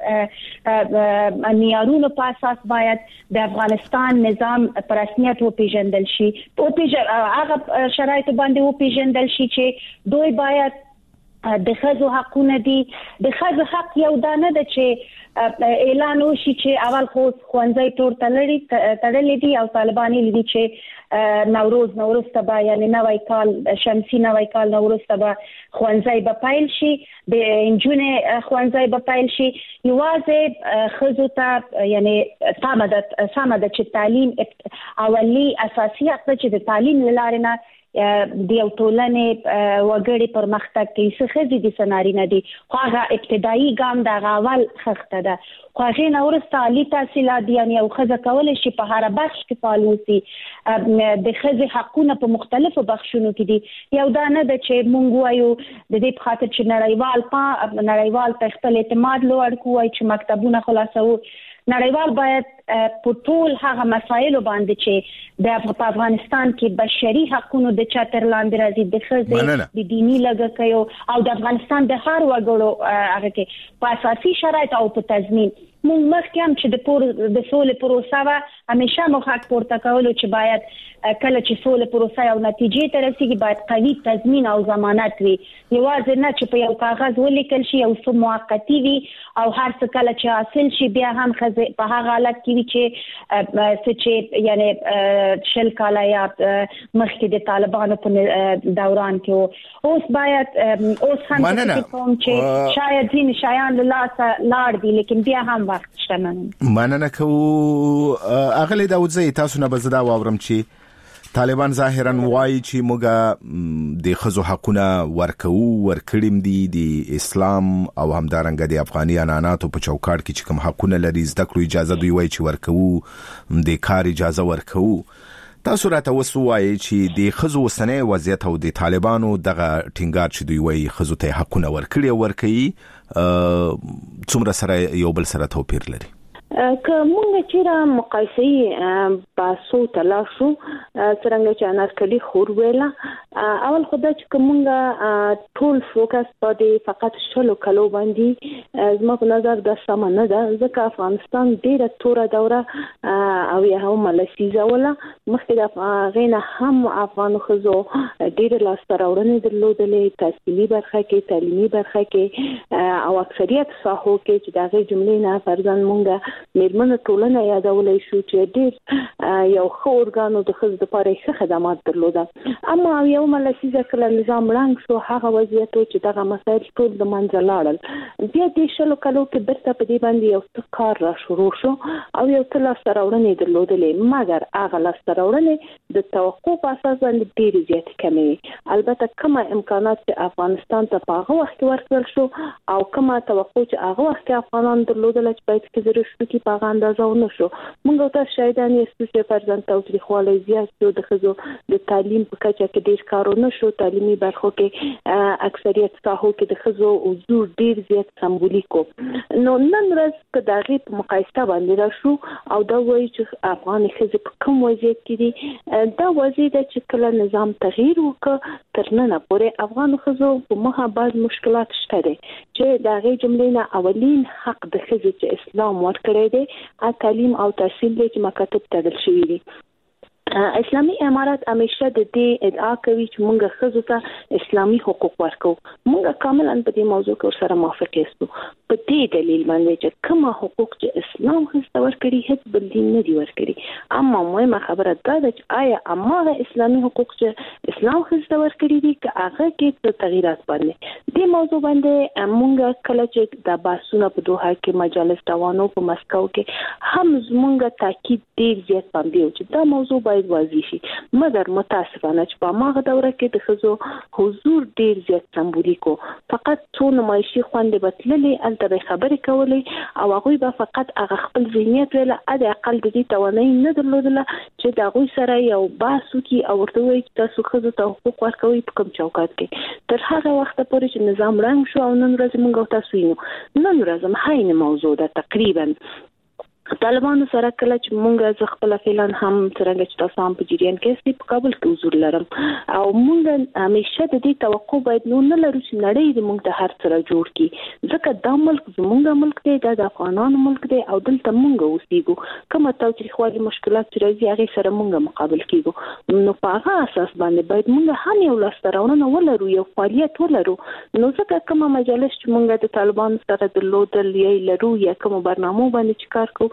هغه معیارونو په اساس باید د افغانستان نظام پر رسمیت وپیژندل شي او هغه شرایط باندې وپیژندل شي چې دوی باید د خزو حقونه دي. د خزو حق یو دانه ده چې اعلان وشي چې اول خو خوانځي تړلې دي او طالبان لیدي چې نوروز ته یعنی نوای کال شمسي نوای کال نوروز ته خوانځي به پایل شي، د انجونې خوانځي به پایل شي. یوازې خزو ته یعنی سمه ده چې تعلیم اولی اساسي حق چې د تعلیم لاره نه د یو ټولنې وګړي پرمختګ کوي څه خزي د سنارینه دي خو هغه ابتدایي ګام د اول خخته ده خو هغه نورسته عالی تحصیلات دي یعنی یو خزه کول شي په هر بخش کې فعال وسی د خزي حقونه په مختلفو بخشونو کې دي یو دا نه ده چې مونږ وایو د دې په خاطر چې نړیوال په خپل اعتماد لوړ کوی چې مکتبونه خلاصو نړیوال باید په ټول هغه مسایلو باندې چې د افغانستان کې بشري حقوقو د چتر لاندې راځي د خزې د دینی لګکیو او د افغانستان د هر وګړو هغه کې په اساسي شرایط او په تضمین موږ مخکې هم چې د سولې پروسه وا همیشه مو حق پورته کولو چې باید کله چې سولې پروسه او نتیجې ته رسیږي باید قوي تضمین او ضمانت وي یوازې نه چې په یو کاغذ ولیکل شي او څه موقتی وي او هر څه کله چې حاصل شي بیا هم خزې په هغه حالت کې وي چې یعنی شل کاله یا مخکې د طالبانو په دوران کې اوس باید اوس هم چې شاید ځین شایان له لاسه لاړ دي لیکن بیا هم وخت شته. مننه کوو اغلی داوودزی تاسو نه بزدا واورم چې طالبان ظاهرا وایي چې موږ د خزو حقونه ورکړیم دي د اسلام او همدارنګه د افغاني عنعناتو په چوکاټ کې چې کوم حقونه لري زده کړو اجازه دوی وایي چې ورکوو د کار اجازه ورکوو تاسو راته وسوایي چې د خزو وسنې وضعیت او د طالبانو دغه ټینګار چې دوی وایي خزو ته حقونه ورکړي څومره سره یو بل سره توپیر لري که مونږ چې مقایسه باسو تلاشو څنګه چې انارکلي خور ویلا اول خدای چې مونږ ټول فوکس په فقط شلو کلو باندې زما په نظر د سمانه ده ځکه افغانستان ډیره توره دوره او یا هم لسیزه ولا مخکې د غینه هم افغان خزو ډیره لاستراوړنې درلودلې تحصیلي برخه کې تعلیمي برخه کې او اکثریت ساحو کې چې دغه جملې نه فرضاً مونږ میرمن ټولنه یادولای شو چې ډیر یو خو اورګانو د خزو لپاره ښه خدمات درلوده اما یو ملسیزه کله نظام رنګ شو هغه وضعیت چې دغه مسایل ټول د منځ لاړل بیا د شلو کلو کې برته په دې باندې یو کار را شروع شو او یو تل سراوړنې درلودلې مګر هغه لاسراوړنې د توقع په اساس باندې ډیر زیات کمې البته کومه امکانات چې افغانستان ته په هغه وخت ورکړل شو او کومه توقع چې هغه وخت افغانان درلودل چې باید کې کې په اندازه ونه شو موږ تاسو شاهدان یې چې فرزند تاریخوالي زیات شو د خزو د تعلیم په کچه کې ډیر کارونه شو تعلیمي برخو کې اکثریت ساحو کې د خزو حضور ډیر زیات سمبولیکو نو نن ورځ په دغه په مقایسه باندې راشو او دا وایي چې افغان خزو په کوم وضعیت کې دي دا وضعیت چې کله نظام تغییر وکړ تر نن پورې افغان خزو په مخه بعض مشکلات شته دي چې دغه جملې نه اولین حق د خزو چې اسلام ورکړي دي تعلیم او تحصیل چې مکاتب تدل شوی دي اسلامي امارات همیشه د دې ادعا کوي چې موږ خزو ته اسلامي حقوق ورکو موږ کاملا په دې موضوع کې سره موافق یو په دې دلیل باندې چې کوم حقوق چې اسلام خزو ورکړي هیڅ بل دین نه دی ورکړي اما مهمه خبره دا ده چې آیا امغه اسلامي حقوق چې اسلام خزو ورکړي دي که هغه کې تغیرات باندې دې موضوع باندې موږ کله چې د باسونه په دوحه کې مجالس روانو په مسکو کې هم موږ تاکید ډیر زیات باندې چې دا موضوع واضح شي مګر متاسفانه چې په ماغه دوره کې د خزو حضور ډیر زیات سمبولیکو فقط څو نمایشي خوندې بتللې الته خبرې کولې او هغه به فقط هغه خپل ذهنیت ویل اده اقل د دې توانایي نه درلودله چې دا غوي سره یو باسو کې او ورته وایي چې تاسو خزو ته حقوق ورکوي په کوم چوکاټ کې تر هغه وخت پورې چې نظام رنګ شو او نن ورځ موږ تاسو یو نن ورځ هم هاي موضوع ده تقریبا طالبانو سره کله چې مونږ خپل فعلان هم څنګه چې تاسو هم په جریان کې په کابل کې حضور لرم او مونږ همیشه د دې توقع باید نو نه لرو چې نړۍ دې مونږ ته هر څه جوړ کړي ځکه دا ملک زموږ ملک دی دا د افغانانو ملک دی او دلته مونږ اوسېږو کومه تاریخوالي مشکلات چې راځي هغه سره مونږ مقابل کیږو نو په هغه اساس باندې باید مونږ هم یو لاستراونه ولرو یو فعالیت ولرو نو ځکه کومه مجالس چې مونږ د طالبانو سره درلودل یا لرو یا کوم برنامه باندې کار کوو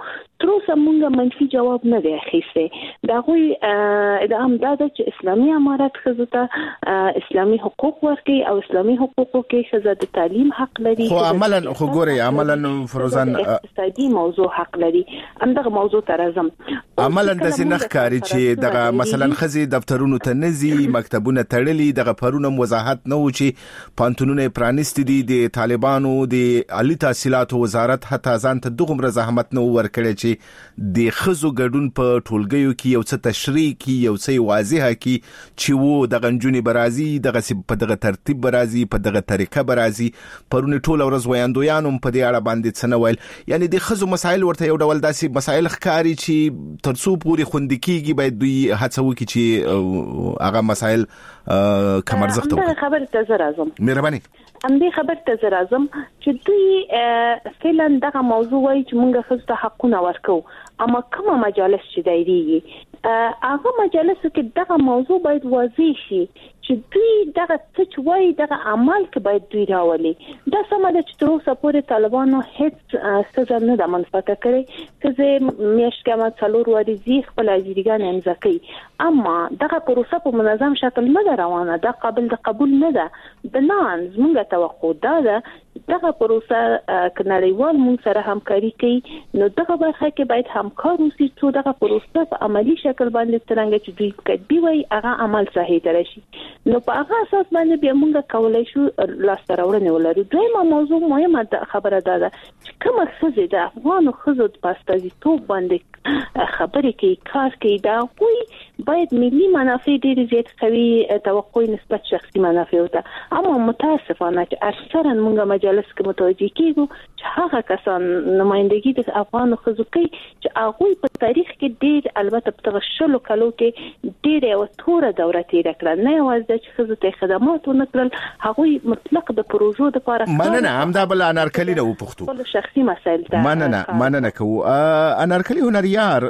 تر اوسه موږ منفي جواب نه دی اخیسته دا غوي ادعام دا چې اسلامي امارات خزو ته اسلامي حقوق ورکړي او اسلامي حقوقو کې خزه د تعلیم حق لري خو عملاً خو ګوري عملاً فروزان اقتصادي موضوع حق لري همدغه موضوع ترازم عملاً د سینخ کاری چې دغه مثلا خزي دفترونو ته نزي مکتبونه تړلي دغه پرونه وضاحت نه و چې پانتونونه پرانیستي دي د طالبانو د عالی تحصیلات وزارت حتی ځان ته دغه رضاحت نه ورکړي چې د خزو ګډون په ټولګیو کې یو څه تشریح کی یو څه واضحه کی چې وو د غنجونی برازي دغه په دغه ترتیب برازي په دغه طریقه برازي پرونه ټول ورځ ویاندویانم په دې اړه باندې څنویل یعنی د خزو مسایل ورته یو ډول داسې مسایل ښکاری چې ترڅو پوری خوندکیږي باید دوی هڅه وکړي چې هغه مسایل کمرزخت وکړي خبر ته زرازم مهرباني همدې خبر ته زرازم چې دوی فعلا دغه موضوع وایي چې موږ خزو ته حقونه ورکو اما کومه مجالس چې دایریږي هغه مجالس کې دغه موضوع باید واضح شي چې دوی دغه څه وایي دغه عمل کې باید دوی راولي دا سم ده چې تر اوسه پورې طالبانو هیڅ څه نه د منفعت کړي چې میاشتې ما څلور ورځې خپل اجریګان امضا کړي اما دغه پروسه په منظم شکل نه روانه ده قابل د قبول نه ده بنان زموږ توقع ده دغه پروسه کنړیوال مون سره همکاري کوي نو دغه برخه کې باید همکار اوسي چې دغه پروسه په عملی شکل باندې څنګه چې دوی کډي وي هغه عمل صحیح ترشي نو په هغه اساس باندې بیا موږ کولای شو لاسته راوړنه ولرو دویمه موضوع مهمه خبره ده چې کومه څه ده افغانو خزو په استازیتوب باندې خبرې کوي کار کوي دا کوئی باید ملي منافع ډېر زیات قوي توقع نسبت شخصي منافع وته اما متاسفانه چې اکثرا موږ مجلس کې متوجي کیږو چې هغه کسان نمائندګي د افغان خزو کوي چې هغه په تاریخ کې ډېر البته په تغشلو کلو کې ډېر یو توره دوره تیر کړه نه یوازې چې خزو ته خدمات ونکړل هغه مطلق د پروژو د لپاره مننه همدا بل انارکلی نه وپختو ټول شخصي مسایل ته مننه کو انارکلی هنریار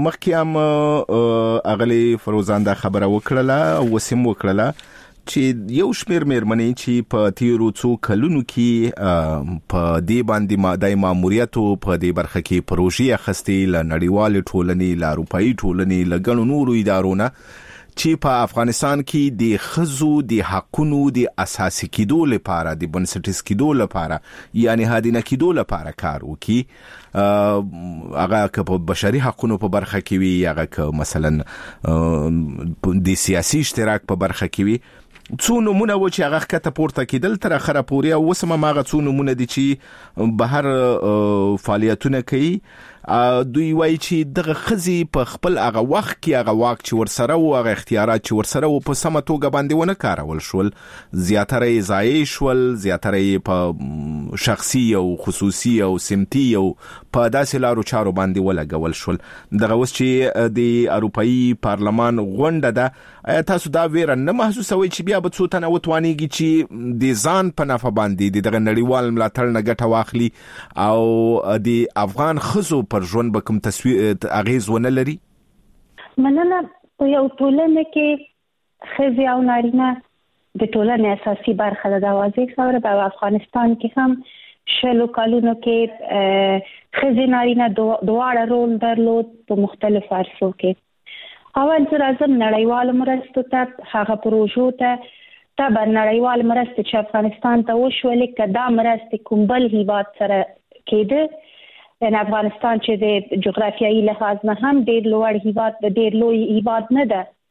مخکې اغلی فروزان دا خبره وکړه وسیم وکړه چې یو شمیر مېرمنې چې په تیرو څو کلونو کې په دې باندې د ماموریتو په دې برخه کې پروژې اخستې ل نړیوال ټولنې ل اروپאי ټولنې ل ګڼو نورو ادارونه چې په افغانستان کې د خزو د حقونو د اساسي کېدو لپاره د بنسټیز کېدو لپاره یعنی هادینه کېدو لپاره کار وکړي هغه که په بشري حقونو په برخه کې وي هغه که مثلا د سیاسي اشتراک په برخه کې وي څو نمونه و چې هغه کته پورته کېدل تر اخره پورې او وسمه ماغه څو نمونه دي چې بهر فعالیتونه کوي دوی وایي چې دغه خزي په خپل هغه وخت کې هغه واک چې ورسره او هغه اختیارات چې ورسره او په سمه توګه باندې ونه کارول شول زیاتره ضایع شول زیاتره په شخصي او خصوصي او سمتي او په داسې لارو چارو باندې ولګول شول دغه اوس چې د اروپאי پارلمان غونډه ده تاسو دا ویره نه محسوسوي چې بیا به څو تنه وتوانیږي چې د ځان په نفع باندې دغه نړیوال ملاتړ نه ګټه واخلي او د افغان خزو پر ژوند به کوم اغیز ونه لري مننه په یو ټولنه کې خزي او نارینه د ټولنې اساسي برخه ده واضح خبره په افغانستان کې هم شلو کالونو کې خزي نارینه دواړه رول درلود په مختلف عرصو کې اول ځل اعظم نړیوال مرستو ته هغه پروژو ته تبع نړیوال مرستې چې افغانستان ته وشولې کدا مرستې کوم بل هیواد سره کېده ان افغانستان چې د جغرافیایي لحاظ نه هم ډېر لوړ هیواد ډېر لوی هیواد نه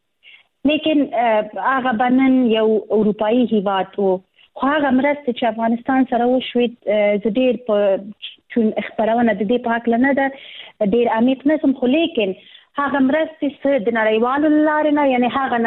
ده لیکن هغه بنن یو اروپאי هیواد وو خو هغه مرستې چې افغانستان سره وشوې زه ډېر په چون خبرونه د دې په حق نه ده ډېر عمیق نه سم خو لیکن هغه مرستې د نړیوالو لارې نه یعنی هغه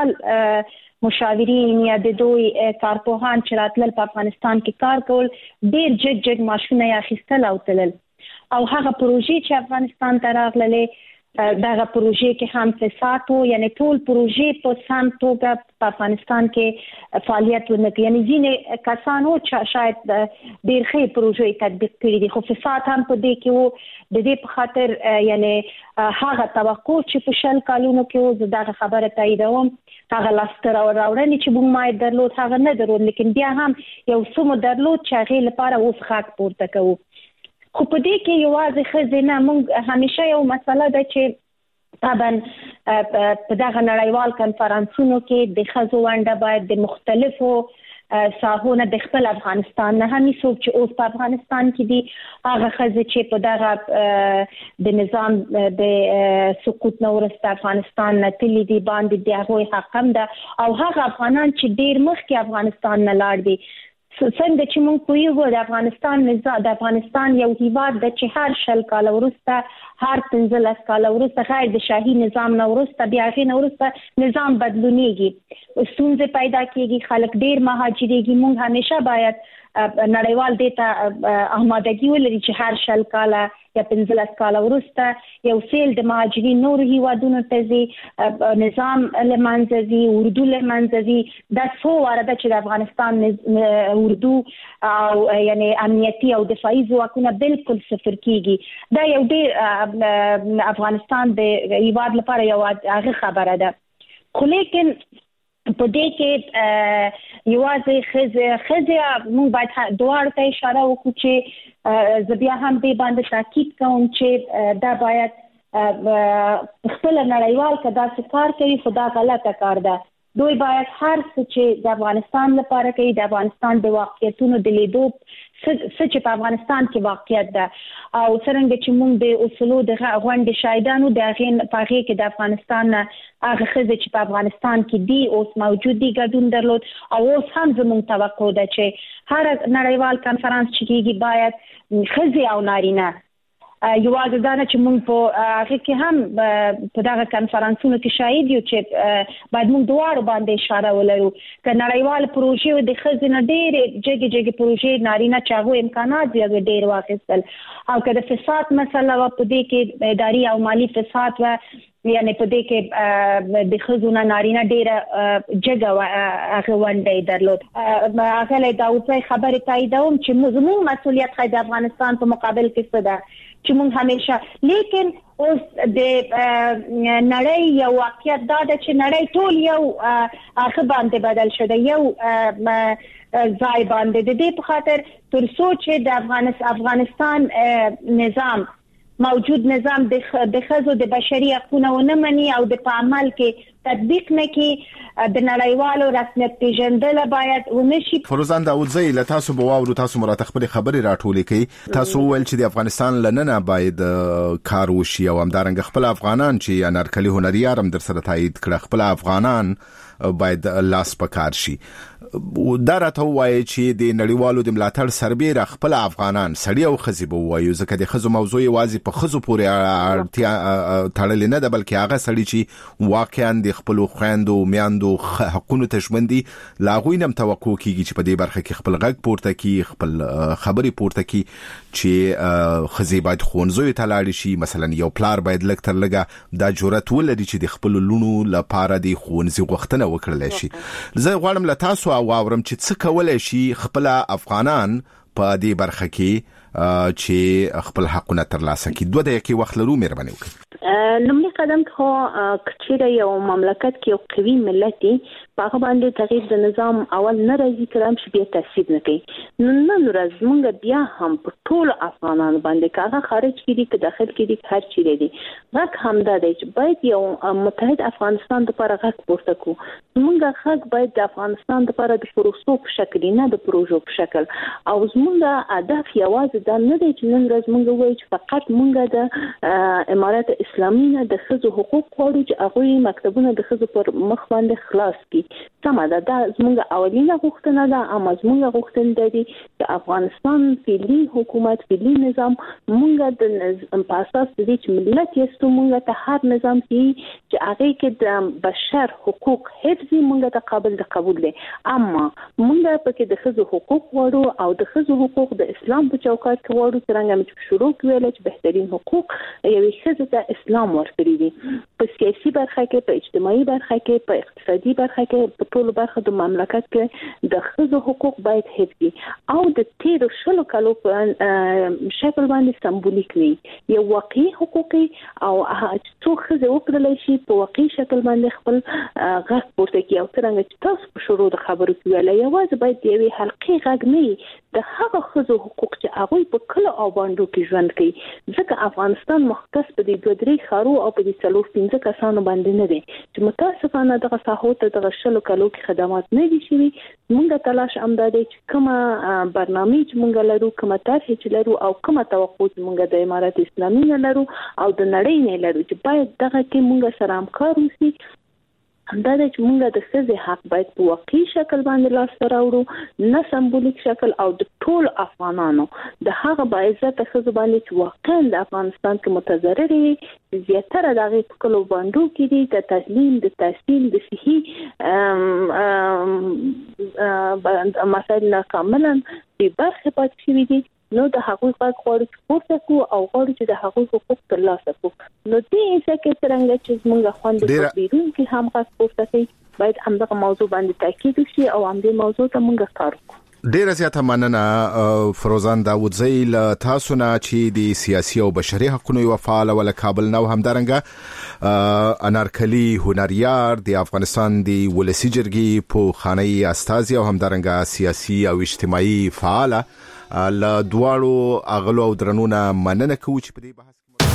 نړیوال مشاورین یا د دوی کارپوهان چې راتلل په افغانستان کې کار کول ډېر جګ ماشونه یې اخیستل او تلل او هغه پروژې چې افغانستان ته راغللې دغه پروژې کې هم فساد وو یعنی ټول پروژې په سم توګه په افغانستان کې فعالیت ونکړي یعنی ځینې کسانو چې شاید ډېر ښه پروژې تطبیق کړي دي خو فساد هم په دې کې وو د دې په خاطر یعنی هغه توقع چې په شل کالونو کې وو دغه خبره تاییدوم هغه لاسته راوړنې چې موږ ما درلود هغه نه درلود لیکن بیا هم یو څه درلود چې هغه لپاره اوس خاک پورته کوو خو په دې کې یوازې خزینه موږ همیشه یو مسله ده چې طبعا په دغه نړیوال کنفرانسونو کې د خزو ونده باید د مختلفو ساحونه د خپل افغانستان نه هم څوک چې اوس په افغانستان کې دي هغه خزه چې په دغه د نظام د سقوط نو ورسته افغانستان نه تللی دي باندې د هغه حق هم ده او هغه افغانان چې ډیر مخکې افغانستان نه لاړ دي څنګه چې موږ پوهیږو د افغانستان نظام د افغانستان یو هیواد د چې هر شل کال ورسته هر 15 کال ورسته غیر د شاهي نظام نو ورسته بیا غي نو ورسته نظام بدلونیږي ستونزې پیدا کیږي خلک ډیر مهاجرېږي موږ همیشه باید نړیوال دیتا احمدګي ولري چې هر شل کال یا 15 کال ورسته یو سیل د مهاجرین نور هیوادونو ته زی نظام لمنځي اردو لمنځي د څو ورده چې د افغانستان اردو او یعنی امنیتي او دفاعي ځواکونه بالکل صفر کیږي دا یو ډیر افغانستان د هیواد لپاره یو هغه خبره ده خو لیکن په دې کې یوازې خزه موږ باید دوه ته اشاره وکړو چې زبیا هم به باندې تاکید کوم چې دا باید خپل نړیوال کدا کار کوي خدا غلطه کار ده دوی باید هر څه چې د افغانستان لپاره کوي د افغانستان د واقعیتونو د لیدو څه چې په افغانستان کې واقعیت ده او څنګه چې موږ د اصولو د غونډې شاهدانو د غین پاغي کې د افغانستان هغه خزه چې په افغانستان کې دی اوس موجود دي ګډون درلود او اوس هم زموږ توقع ده چې هر نړیوال کنفرانس چې کیږي باید خزه او نارینه یوازې دا نه چې موږ په هغه کې هم په دغه کنفرانسونو کې شاهد یو چې باید موږ دواړو باندې اشاره ولرو چې نړیوال پروژې د خزینه ډېر جګ پروژې نارینه چاغو امکانات زیات ډېر واخیستل او که د فساد مسله و په دې کې اداري او مالی فساد و یعنی په دې کې د خزونه نارینه ډېر جګه هغه ونډه درلود هغه له داوود خبره تاییدوم چې زموږ مسولیت خای د افغانستان په مقابل کې څه ده چې موږ همیشه لیکن اوس د نړۍ یو واقعیت دا ده چې نړۍ ټول یو هغه باندې بدل شوه یو ځای باندې د دې په خاطر تر څو چې د افغانستان نظام موجود نظام د خزو د بشري حقوقو نه مني او د په عمل کې تطبیق نه کی د نړیوالو رسمیت پیژندل باید ونشي فروزان داوودزی له تاسو بواورو تاسو مرته خپل خبري راټولې کړي تاسو ول چې د افغانستان لننه باید کار وشي او همدارنګ خپل افغانان چې انارکلي هنریارم در سره تایید کړ خپل افغانان باید لاس پکار شي دا راته وایي چې د نړیوالو د ملاتړ سربېره خپل افغانان سړی او خزي به وایي ځکه د خزو موضوع واځي په خزو پورې اړتیا تړلې نه ده بلکې هغه سړی چې واقعا د خپل خويندو میاندو حقوقو تشمندي لاغوي نم توقع کیږي چې په دې برخه کې خپل غږ پورته کی خپل خبري پورته کی چې خزي باید خونځوي تلاړي شي مثلا یو پلار باید لک تر لګه دا جرأت ولري چې د خپل لونو لپاره د خونځي غوښتنه وکړل شي زه غواړم له تاسو واورم چې څه کولای شي خپل افغانان په دې برخه کې چې خپل حقونه ترلاسه کړي دوه دقیقې وخت لرو مهرباني وکړئ لومړی قدم خو کچېره یو مملکت کې یو قوي ملت په هغه باندې تغییر د نظام اول نه راځي کړم چې بیا تفسیر نه کوي نن ورځ موږ بیا هم په ټول افغانانو باندې کاغه خارج کړي چې داخل کړي هر چیرې دي غږ همدا دی چې باید یو متحد افغانستان لپاره غږ پورته کړو موږ غږ باید د افغانستان لپاره د پروسو په شکل نه د پروژو په شکل او زموږ هدف یوازې دا نه دی چې نن ورځ موږ وایو چې فقط موږ د امارات اسلامي نه د خزو حقوق غواړو چې هغه مکتبونه د خزو پر مخ باندې خلاص کړي سمه ده دا زموږ اولینه غوښتنه ده اما زموږ غوښتنه ده چې افغانستان فعلی حکومت فعلی نظام موږ د په اساس د دې ملت یستو موږ ته هر نظام چې هغه کې د بشر حقوق حفظ موږ ته قابل د قبول دي اما موږ په کې د خزو حقوق غواړو او د خزو حقوق د اسلام په چوکاټ کې غواړو څنګه چې شروع کړل چې بهترین حقوق یوې خزه د اسلام ورکړي دي په سیاسي برخه کې په اجتماعي برخه کې په اقتصادي برخه کې کې په ټولو برخه د مملکت کې د ښځو حقوق باید حفظ شي او د تیرو 10 کالو په شکل باندې سمبولیک وي یو واقعي حقوقي او څو ښځې وکړل شي په واقعي شکل باندې خپل غږ پورته کوي او څنګه چې تاسو په شروع د خبرو کې ویل یوازې باید یوې حلقې غږ نه د هغه ښځو حقوق چې هغه په کله او باندې کې ژوند کوي ځکه افغانستان مختص په دې 2-3 خارو او په دې 4-5 کسانو باندې نه دي چې متاسفانه دغه ساحو ته دغه 10 کالو کې خدمات نه دي شوي موږ تلاش امدادي چې کومه برنامه چې موږ لرو کومه طرح چې لرو او کومه توقع چې موږ د امارات اسلامي نه لرو او د نړۍ نه لرو چې باید دغه کې موږ سره همکار وشي دا چې موږ د ښځې حق باید په واقعي شکل باندې لاس راوړو نه سمبولیک شکل او د ټول افغانانو د هغه باعزت ښځو باندې چې واقعا د افغانستان کې متضرر وي زیاتره د هغې په کلو باندو کې دي د تعلیم د تحصیل د صحي مسایل ناکاملا بې برخې پاتې شوي دي نو د هغوی غږ غواړو چې پورته کړو او غواړو چې د هغوی حقوق ترلاسه کړو نو دې ځکه څنګه چې موږ خوندې بیرون کې هم غږ پورته کوي باید همدغه موضوع باندې تاکید وشي او همدې موضوع ته موږ کار وکړو ډیره زیاته مننه فروزان داوودزی له تاسو نه چې د سیاسي او بشري حقوقو یو فعال ول کابل نو همدارنګه انارکلی هنریار د افغانستان د ولسی جرګې په خاني استازي او همدارنګه سیاسي او اجتماعي فعال له دواړو اغلو او درنونه مننه کوي چې په دې بحث